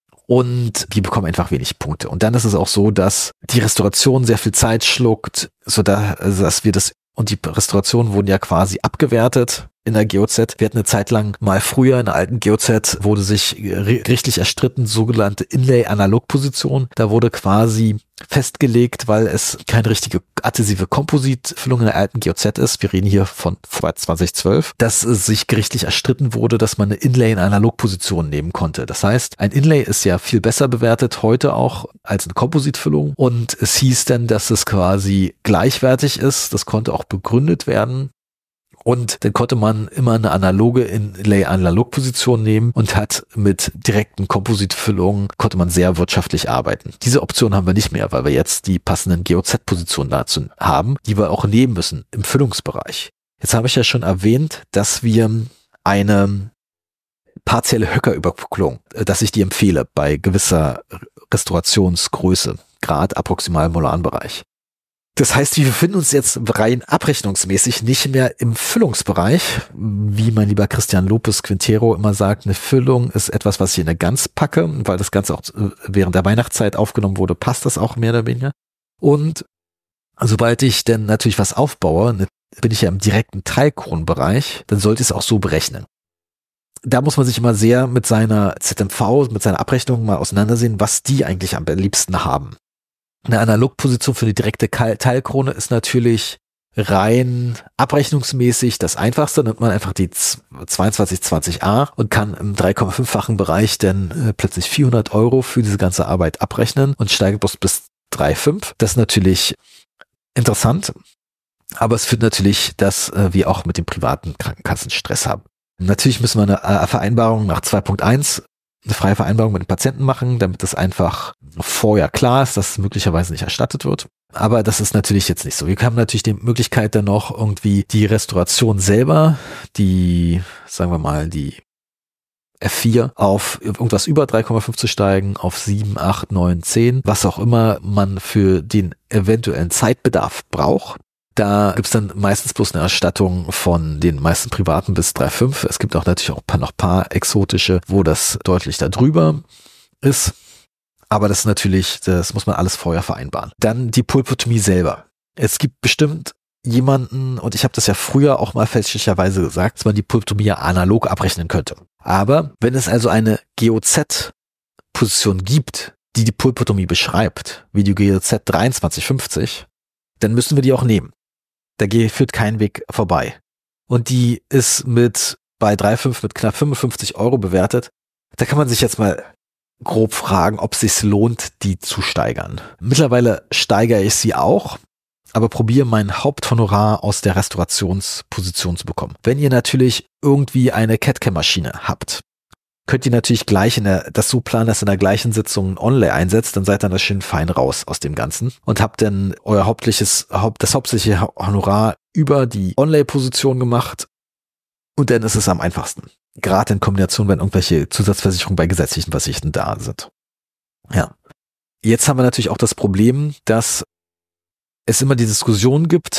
Und die bekommen einfach wenig Punkte. Und dann ist es auch so, dass die Restauration sehr viel Zeit schluckt, so dass wir das, und die Restaurationen wurden ja quasi abgewertet in der G O Z. Wir hatten eine Zeit lang mal früher in der alten G O Z wurde sich gerichtlich erstritten, sogenannte Inlay-Analog-Position. Da wurde quasi festgelegt, weil es keine richtige adhesive Kompositfüllung in der alten G O Z ist. Wir reden hier von vor zweitausendzwölf, dass es sich gerichtlich erstritten wurde, dass man eine Inlay in Analogposition nehmen konnte. Das heißt, ein Inlay ist ja viel besser bewertet heute auch als eine Kompositfüllung, und es hieß dann, dass es quasi gleichwertig ist. Das konnte auch begründet werden. Und dann konnte man immer eine analoge Inlay-Analog-Position nehmen und hat mit direkten Kompositfüllungen, konnte man sehr wirtschaftlich arbeiten. Diese Option haben wir nicht mehr, weil wir jetzt die passenden G O Z-Positionen dazu haben, die wir auch nehmen müssen im Füllungsbereich. Jetzt habe ich ja schon erwähnt, dass wir eine partielle Höckerüberkupplung, dass ich die empfehle bei gewisser Restaurationsgröße, gerade approximal molaren Bereich. Das heißt, wir befinden uns jetzt rein abrechnungsmäßig nicht mehr im Füllungsbereich. Wie mein lieber Christian Lopez Quintero immer sagt, eine Füllung ist etwas, was ich in der Gans packe, weil das Ganze auch während der Weihnachtszeit aufgenommen wurde, passt das auch mehr oder weniger. Und sobald ich dann natürlich was aufbaue, bin ich ja im direkten Teilkronbereich, dann sollte ich es auch so berechnen. Da muss man sich immer sehr mit seiner Z M V, mit seiner Abrechnung mal auseinandersehen, was die eigentlich am liebsten haben. Eine Analogposition für die direkte Teilkrone ist natürlich rein abrechnungsmäßig das Einfachste. Da nimmt man einfach die zweiundzwanzig zwanzig a und kann im drei Komma fünf-fachen Bereich dann äh, plötzlich vierhundert Euro für diese ganze Arbeit abrechnen und steigt bloß bis drei Komma fünf. Das ist natürlich interessant, aber es führt natürlich, dass äh, wir auch mit den privaten Krankenkassen Stress haben. Natürlich müssen wir eine äh, Vereinbarung nach zwei Punkt eins, eine freie Vereinbarung mit dem Patienten machen, damit das einfach vorher klar ist, dass möglicherweise nicht erstattet wird. Aber das ist natürlich jetzt nicht so. Wir haben natürlich die Möglichkeit dann noch irgendwie die Restauration selber, die, sagen wir mal, die F vier auf irgendwas über drei Komma fünf zu steigen, auf sieben, acht, neun, zehn, was auch immer man für den eventuellen Zeitbedarf braucht. Da gibt's dann meistens bloß eine Erstattung von den meisten privaten bis drei Komma fünf. Es gibt auch natürlich auch noch ein paar exotische, wo das deutlich da drüber ist. Aber das ist natürlich, das muss man alles vorher vereinbaren. Dann die Pulpotomie selber. Es gibt bestimmt jemanden, und ich habe das ja früher auch mal fälschlicherweise gesagt, dass man die Pulpotomie ja analog abrechnen könnte. Aber wenn es also eine G O Z-Position gibt, die die Pulpotomie beschreibt, wie die G O Z dreiundzwanzig fünfzig, dann müssen wir die auch nehmen. Da führt kein Weg vorbei. Und die ist mit bei drei Komma fünf mit knapp fünfundfünfzig Euro bewertet. Da kann man sich jetzt mal grob fragen, ob es sich lohnt, die zu steigern. Mittlerweile steigere ich sie auch, aber probiere mein Haupthonorar aus der Restaurationsposition zu bekommen. Wenn ihr natürlich irgendwie eine C A D-C A M-Maschine habt, könnt ihr natürlich gleich in der, das so planen, dass in der gleichen Sitzung ein Onlay einsetzt, dann seid ihr dann schön fein raus aus dem Ganzen und habt dann euer hauptliches, Haupt, das hauptsächliche Honorar über die Onlay-Position gemacht, und dann ist es am einfachsten. Gerade in Kombination, wenn irgendwelche Zusatzversicherungen bei gesetzlichen Versicherten da sind. Ja. Jetzt haben wir natürlich auch das Problem, dass es immer die Diskussion gibt,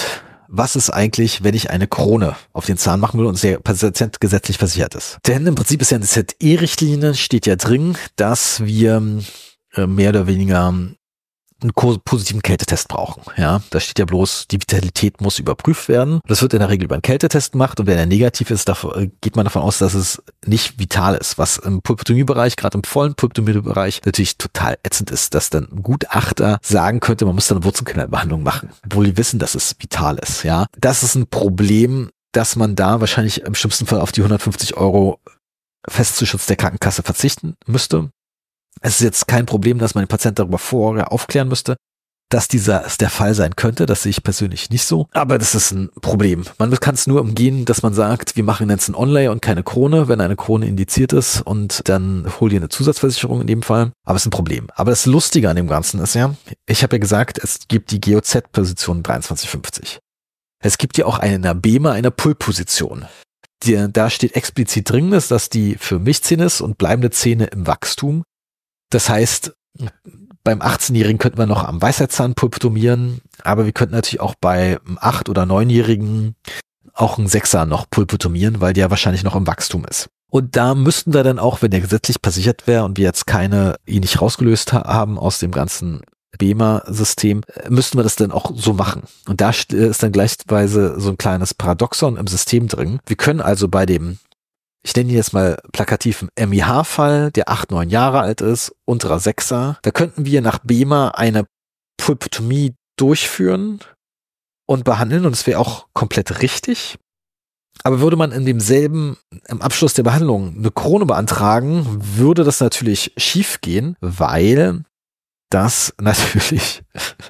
was ist eigentlich, wenn ich eine Krone auf den Zahn machen will und der Patient gesetzlich versichert ist. Denn im Prinzip ist ja in der Z E-Richtlinie steht ja drin, dass wir äh, mehr oder weniger einen positiven Kältetest brauchen. Ja, da steht ja bloß, die Vitalität muss überprüft werden. Das wird in der Regel über einen Kältetest gemacht und wenn er negativ ist, davon, geht man davon aus, dass es nicht vital ist, was im Pulpotomie-Bereich, gerade im vollen Pulpotomie-Bereich natürlich total ätzend ist, dass dann ein Gutachter sagen könnte, man muss dann eine Wurzelkanalbehandlung machen, obwohl die wissen, dass es vital ist. Ja, das ist ein Problem, dass man da wahrscheinlich im schlimmsten Fall auf die hundertfünfzig Euro Festzuschutz der Krankenkasse verzichten müsste. Es ist jetzt kein Problem, dass man den Patienten darüber vorher aufklären müsste, dass dieser es der Fall sein könnte. Das sehe ich persönlich nicht so. Aber das ist ein Problem. Man kann es nur umgehen, dass man sagt, wir machen jetzt ein Onlay und keine Krone, wenn eine Krone indiziert ist und dann hol dir eine Zusatzversicherung in dem Fall. Aber es ist ein Problem. Aber das Lustige an dem Ganzen ist ja, ich habe ja gesagt, es gibt die G O Z-Position dreiundzwanzig fünfzig. Es gibt ja auch eine BEMA, eine Pull-Position. Die, da steht explizit drin, dass die für Milchzähne ist und bleibende Zähne im Wachstum. Das heißt, beim achtzehnjährigen könnten wir noch am Weisheitszahn pulpotomieren, aber wir könnten natürlich auch bei einem acht- oder neunjährigen auch einen Sechser noch pulpotomieren, weil der wahrscheinlich noch im Wachstum ist. Und da müssten wir dann auch, wenn der gesetzlich versichert wäre und wir jetzt keine, ihn nicht rausgelöst haben aus dem ganzen BEMA-System, müssten wir das dann auch so machen. Und da ist dann gleichweise so ein kleines Paradoxon im System drin. Wir können also bei dem, ich nenne ihn jetzt mal plakativ einen M I H-Fall, der acht, neun Jahre alt ist, unterer Sechser. Da könnten wir nach BEMA eine Pulpotomie durchführen und behandeln und es wäre auch komplett richtig. Aber würde man in demselben, im Abschluss der Behandlung eine Krone beantragen, würde das natürlich schief gehen, weil das natürlich,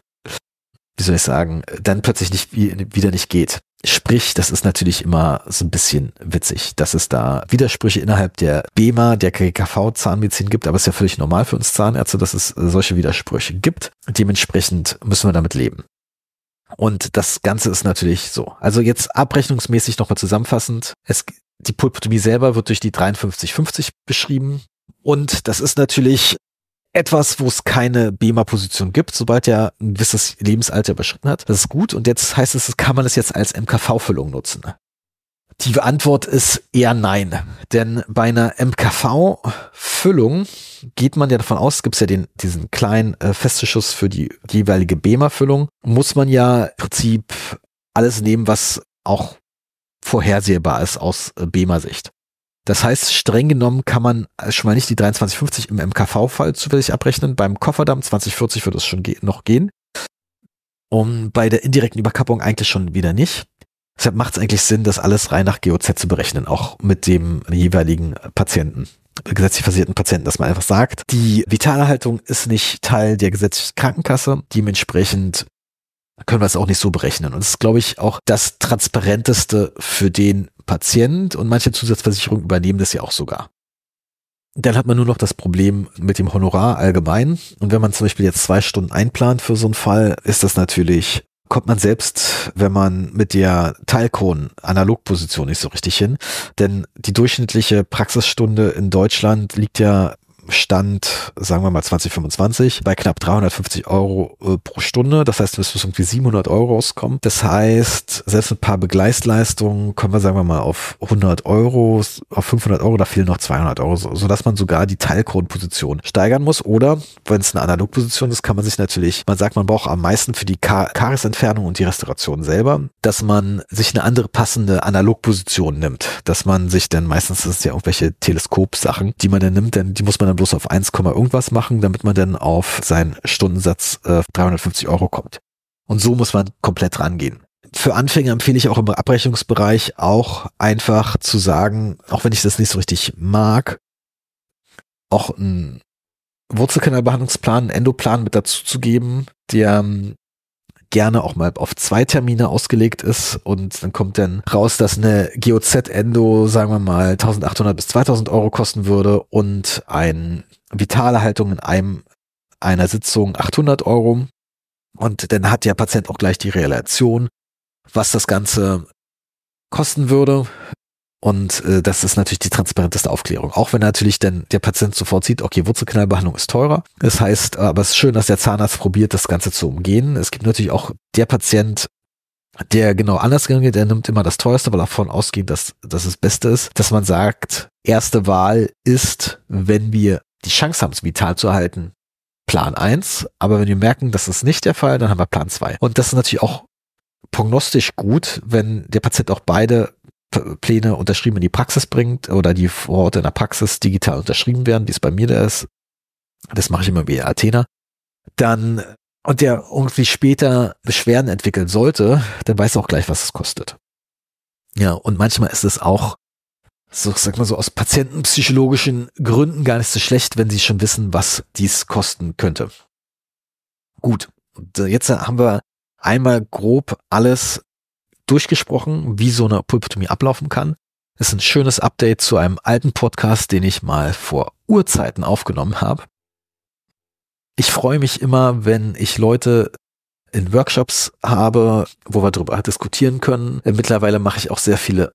wie soll ich sagen, dann plötzlich nicht wieder nicht geht. Sprich, das ist natürlich immer so ein bisschen witzig, dass es da Widersprüche innerhalb der BEMA, der K K V-Zahnmedizin gibt, aber es ist ja völlig normal für uns Zahnärzte, dass es solche Widersprüche gibt. Dementsprechend müssen wir damit leben. Und das Ganze ist natürlich so. Also jetzt abrechnungsmäßig nochmal zusammenfassend. Es, die Pulpotomie selber wird durch die dreiundfünfzig fünfzig beschrieben und das ist natürlich etwas, wo es keine BEMA-Position gibt, sobald er ein gewisses Lebensalter überschritten hat. Das ist gut und jetzt heißt es, kann man es jetzt als M K V-Füllung nutzen? Die Antwort ist eher nein, denn bei einer M K V-Füllung geht man ja davon aus, gibt es ja den, diesen kleinen äh, Festzuschuss für die jeweilige BEMA-Füllung, muss man ja im Prinzip alles nehmen, was auch vorhersehbar ist aus äh, BEMA-Sicht. Das heißt, streng genommen kann man schon mal nicht die dreiundzwanzig fünfzig im M K V-Fall zufällig abrechnen. Beim Kofferdamm zwanzig vierzig wird es schon ge- noch gehen. Und bei der indirekten Überkappung eigentlich schon wieder nicht. Deshalb macht es eigentlich Sinn, das alles rein nach G O Z zu berechnen, auch mit dem jeweiligen Patienten, gesetzlich versicherten Patienten, dass man einfach sagt, die Vitalerhaltung ist nicht Teil der gesetzlichen Krankenkasse, dementsprechend können wir es auch nicht so berechnen. Und das ist, glaube ich, auch das Transparenteste für den Patient und manche Zusatzversicherungen übernehmen das ja auch sogar. Dann hat man nur noch das Problem mit dem Honorar allgemein. Und wenn man zum Beispiel jetzt zwei Stunden einplant für so einen Fall, ist das natürlich, kommt man selbst, wenn man mit der Teilkronen-Analogposition nicht so richtig hin. Denn die durchschnittliche Praxisstunde in Deutschland liegt ja Stand, sagen wir mal zwanzig fünfundzwanzig, bei knapp dreihundertfünfzig Euro äh, pro Stunde. Das heißt, es müssen irgendwie siebenhundert Euro rauskommen. Das heißt, selbst mit ein paar Begleisleistungen kommen wir, sagen wir mal, auf hundert Euro, auf fünfhundert Euro, da fehlen noch zweihundert Euro, so, sodass man sogar die Teilkronenposition steigern muss. Oder, wenn es eine Analogposition ist, kann man sich natürlich, man sagt, man braucht am meisten für die Kar- Kariesentfernung und die Restauration selber, dass man sich eine andere passende Analogposition nimmt. Dass man sich dann, meistens ist es ja irgendwelche Teleskopsachen, die man dann nimmt, denn die muss man dann bloß auf eins, irgendwas machen, damit man dann auf seinen Stundensatz äh, dreihundertfünfzig Euro kommt. Und so muss man komplett rangehen. Für Anfänger empfehle ich auch im Abrechnungsbereich auch einfach zu sagen, auch wenn ich das nicht so richtig mag, auch einen Wurzelkanalbehandlungsplan, einen Endoplan mit dazu zu geben, der gerne auch mal auf zwei Termine ausgelegt ist und dann kommt dann raus, dass eine G O Z-Endo, sagen wir mal, eintausendachthundert bis zweitausend Euro kosten würde und eine Vitalerhaltung in einem einer Sitzung achthundert Euro und dann hat der Patient auch gleich die Relation, was das Ganze kosten würde. Und äh, das ist natürlich die transparenteste Aufklärung. Auch wenn natürlich dann der Patient sofort sieht, okay, Wurzelkanalbehandlung ist teurer. Das heißt, aber es ist schön, dass der Zahnarzt probiert, das Ganze zu umgehen. Es gibt natürlich auch der Patient, der genau anders gegangen ist, der nimmt immer das Teuerste, weil er davon ausgeht, dass, dass das Beste ist, dass man sagt, erste Wahl ist, wenn wir die Chance haben, es vital zu erhalten, Plan eins, aber wenn wir merken, das ist nicht der Fall, dann haben wir Plan zwei. Und das ist natürlich auch prognostisch gut, wenn der Patient auch beide Pläne unterschrieben in die Praxis bringt oder die vor Ort in der Praxis digital unterschrieben werden, wie es bei mir da ist. Das mache ich immer via Athena. Dann, und der irgendwie später Beschwerden entwickeln sollte, dann weiß er auch gleich, was es kostet. Ja, und manchmal ist es auch, so, sag mal so, aus patientenpsychologischen Gründen gar nicht so schlecht, wenn sie schon wissen, was dies kosten könnte. Gut, und jetzt haben wir einmal grob alles durchgesprochen, wie so eine Pulpotomie ablaufen kann. Das ist ein schönes Update zu einem alten Podcast, den ich mal vor Urzeiten aufgenommen habe. Ich freue mich immer, wenn ich Leute in Workshops habe, wo wir darüber diskutieren können. Mittlerweile mache ich auch sehr viele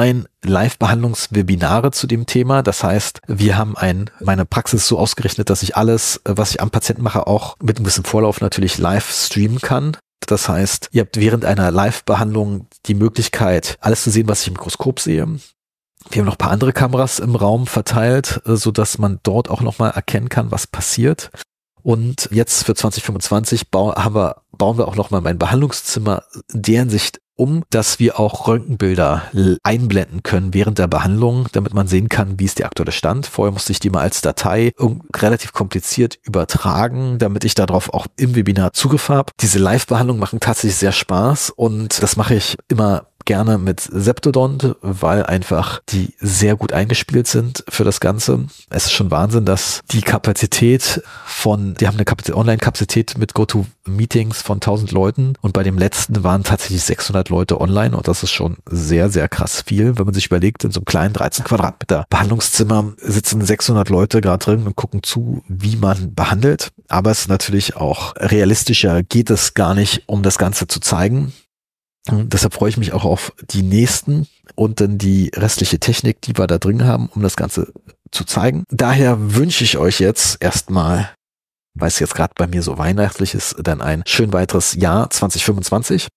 Online-Live-Behandlungswebinare zu dem Thema. Das heißt, wir haben ein, meine Praxis so ausgerichtet, dass ich alles, was ich am Patienten mache, auch mit ein bisschen Vorlauf natürlich live streamen kann. Das heißt, ihr habt während einer Live-Behandlung die Möglichkeit, alles zu sehen, was ich im Mikroskop sehe. Wir haben noch ein paar andere Kameras im Raum verteilt, so dass man dort auch nochmal erkennen kann, was passiert. Und jetzt für zwanzig fünfundzwanzig bau, haben wir, bauen wir auch nochmal mein Behandlungszimmer in der Hinsicht um, dass wir auch Röntgenbilder einblenden können während der Behandlung, damit man sehen kann, wie ist der aktuelle Stand. Vorher musste ich die mal als Datei relativ kompliziert übertragen, damit ich darauf auch im Webinar Zugriff habe. Diese Live-Behandlungen machen tatsächlich sehr Spaß und das mache ich immer gerne mit Septodont, weil einfach die sehr gut eingespielt sind für das Ganze. Es ist schon Wahnsinn, dass die Kapazität von, die haben eine Kapazität, Online-Kapazität mit GoToMeetings von tausend Leuten und bei dem letzten waren tatsächlich sechshundert Leute online und das ist schon sehr, sehr krass viel. Wenn man sich überlegt, in so einem kleinen dreizehn Quadratmeter Behandlungszimmer sitzen sechshundert Leute gerade drin und gucken zu, wie man behandelt. Aber es ist natürlich auch realistischer, geht es gar nicht, um das Ganze zu zeigen. Und deshalb freue ich mich auch auf die nächsten und dann die restliche Technik, die wir da drin haben, um das Ganze zu zeigen. Daher wünsche ich euch jetzt erstmal, weil es jetzt gerade bei mir so weihnachtlich ist, dann ein schön weiteres Jahr zwanzig fünfundzwanzig.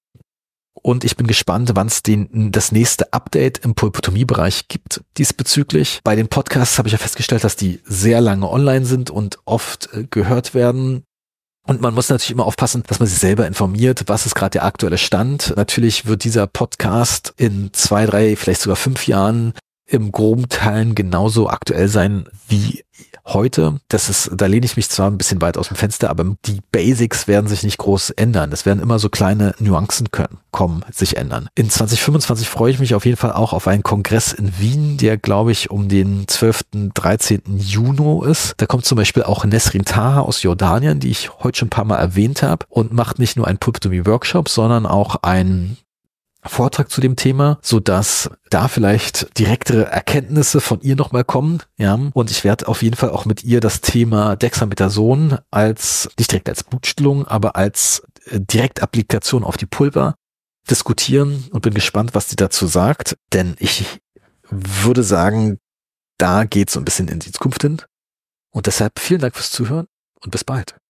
Und ich bin gespannt, wann es den das nächste Update im Pulpotomie-Bereich gibt diesbezüglich. Bei den Podcasts habe ich ja festgestellt, dass die sehr lange online sind und oft äh, gehört werden. Und man muss natürlich immer aufpassen, dass man sich selber informiert, was ist gerade der aktuelle Stand. Natürlich wird dieser Podcast in zwei, drei, vielleicht sogar fünf Jahren im groben Teilen genauso aktuell sein wie heute. Das ist, da lehne ich mich zwar ein bisschen weit aus dem Fenster, aber die Basics werden sich nicht groß ändern. Es werden immer so kleine Nuancen können, kommen, sich ändern. In zwanzig fünfundzwanzig freue ich mich auf jeden Fall auch auf einen Kongress in Wien, der, glaube ich, um den zwölften, dreizehnten Juni ist. Da kommt zum Beispiel auch Nesrin Taha aus Jordanien, die ich heute schon ein paar Mal erwähnt habe und macht nicht nur einen Pulpotomie-Workshop, sondern auch einen Vortrag zu dem Thema, so dass da vielleicht direktere Erkenntnisse von ihr nochmal kommen, ja. Und ich werde auf jeden Fall auch mit ihr das Thema Dexamethason als, nicht direkt als Blutstillung, aber als Direktapplikation auf die Pulper diskutieren und bin gespannt, was sie dazu sagt, denn ich würde sagen, da geht so ein bisschen in die Zukunft hin. Und deshalb vielen Dank fürs Zuhören und bis bald.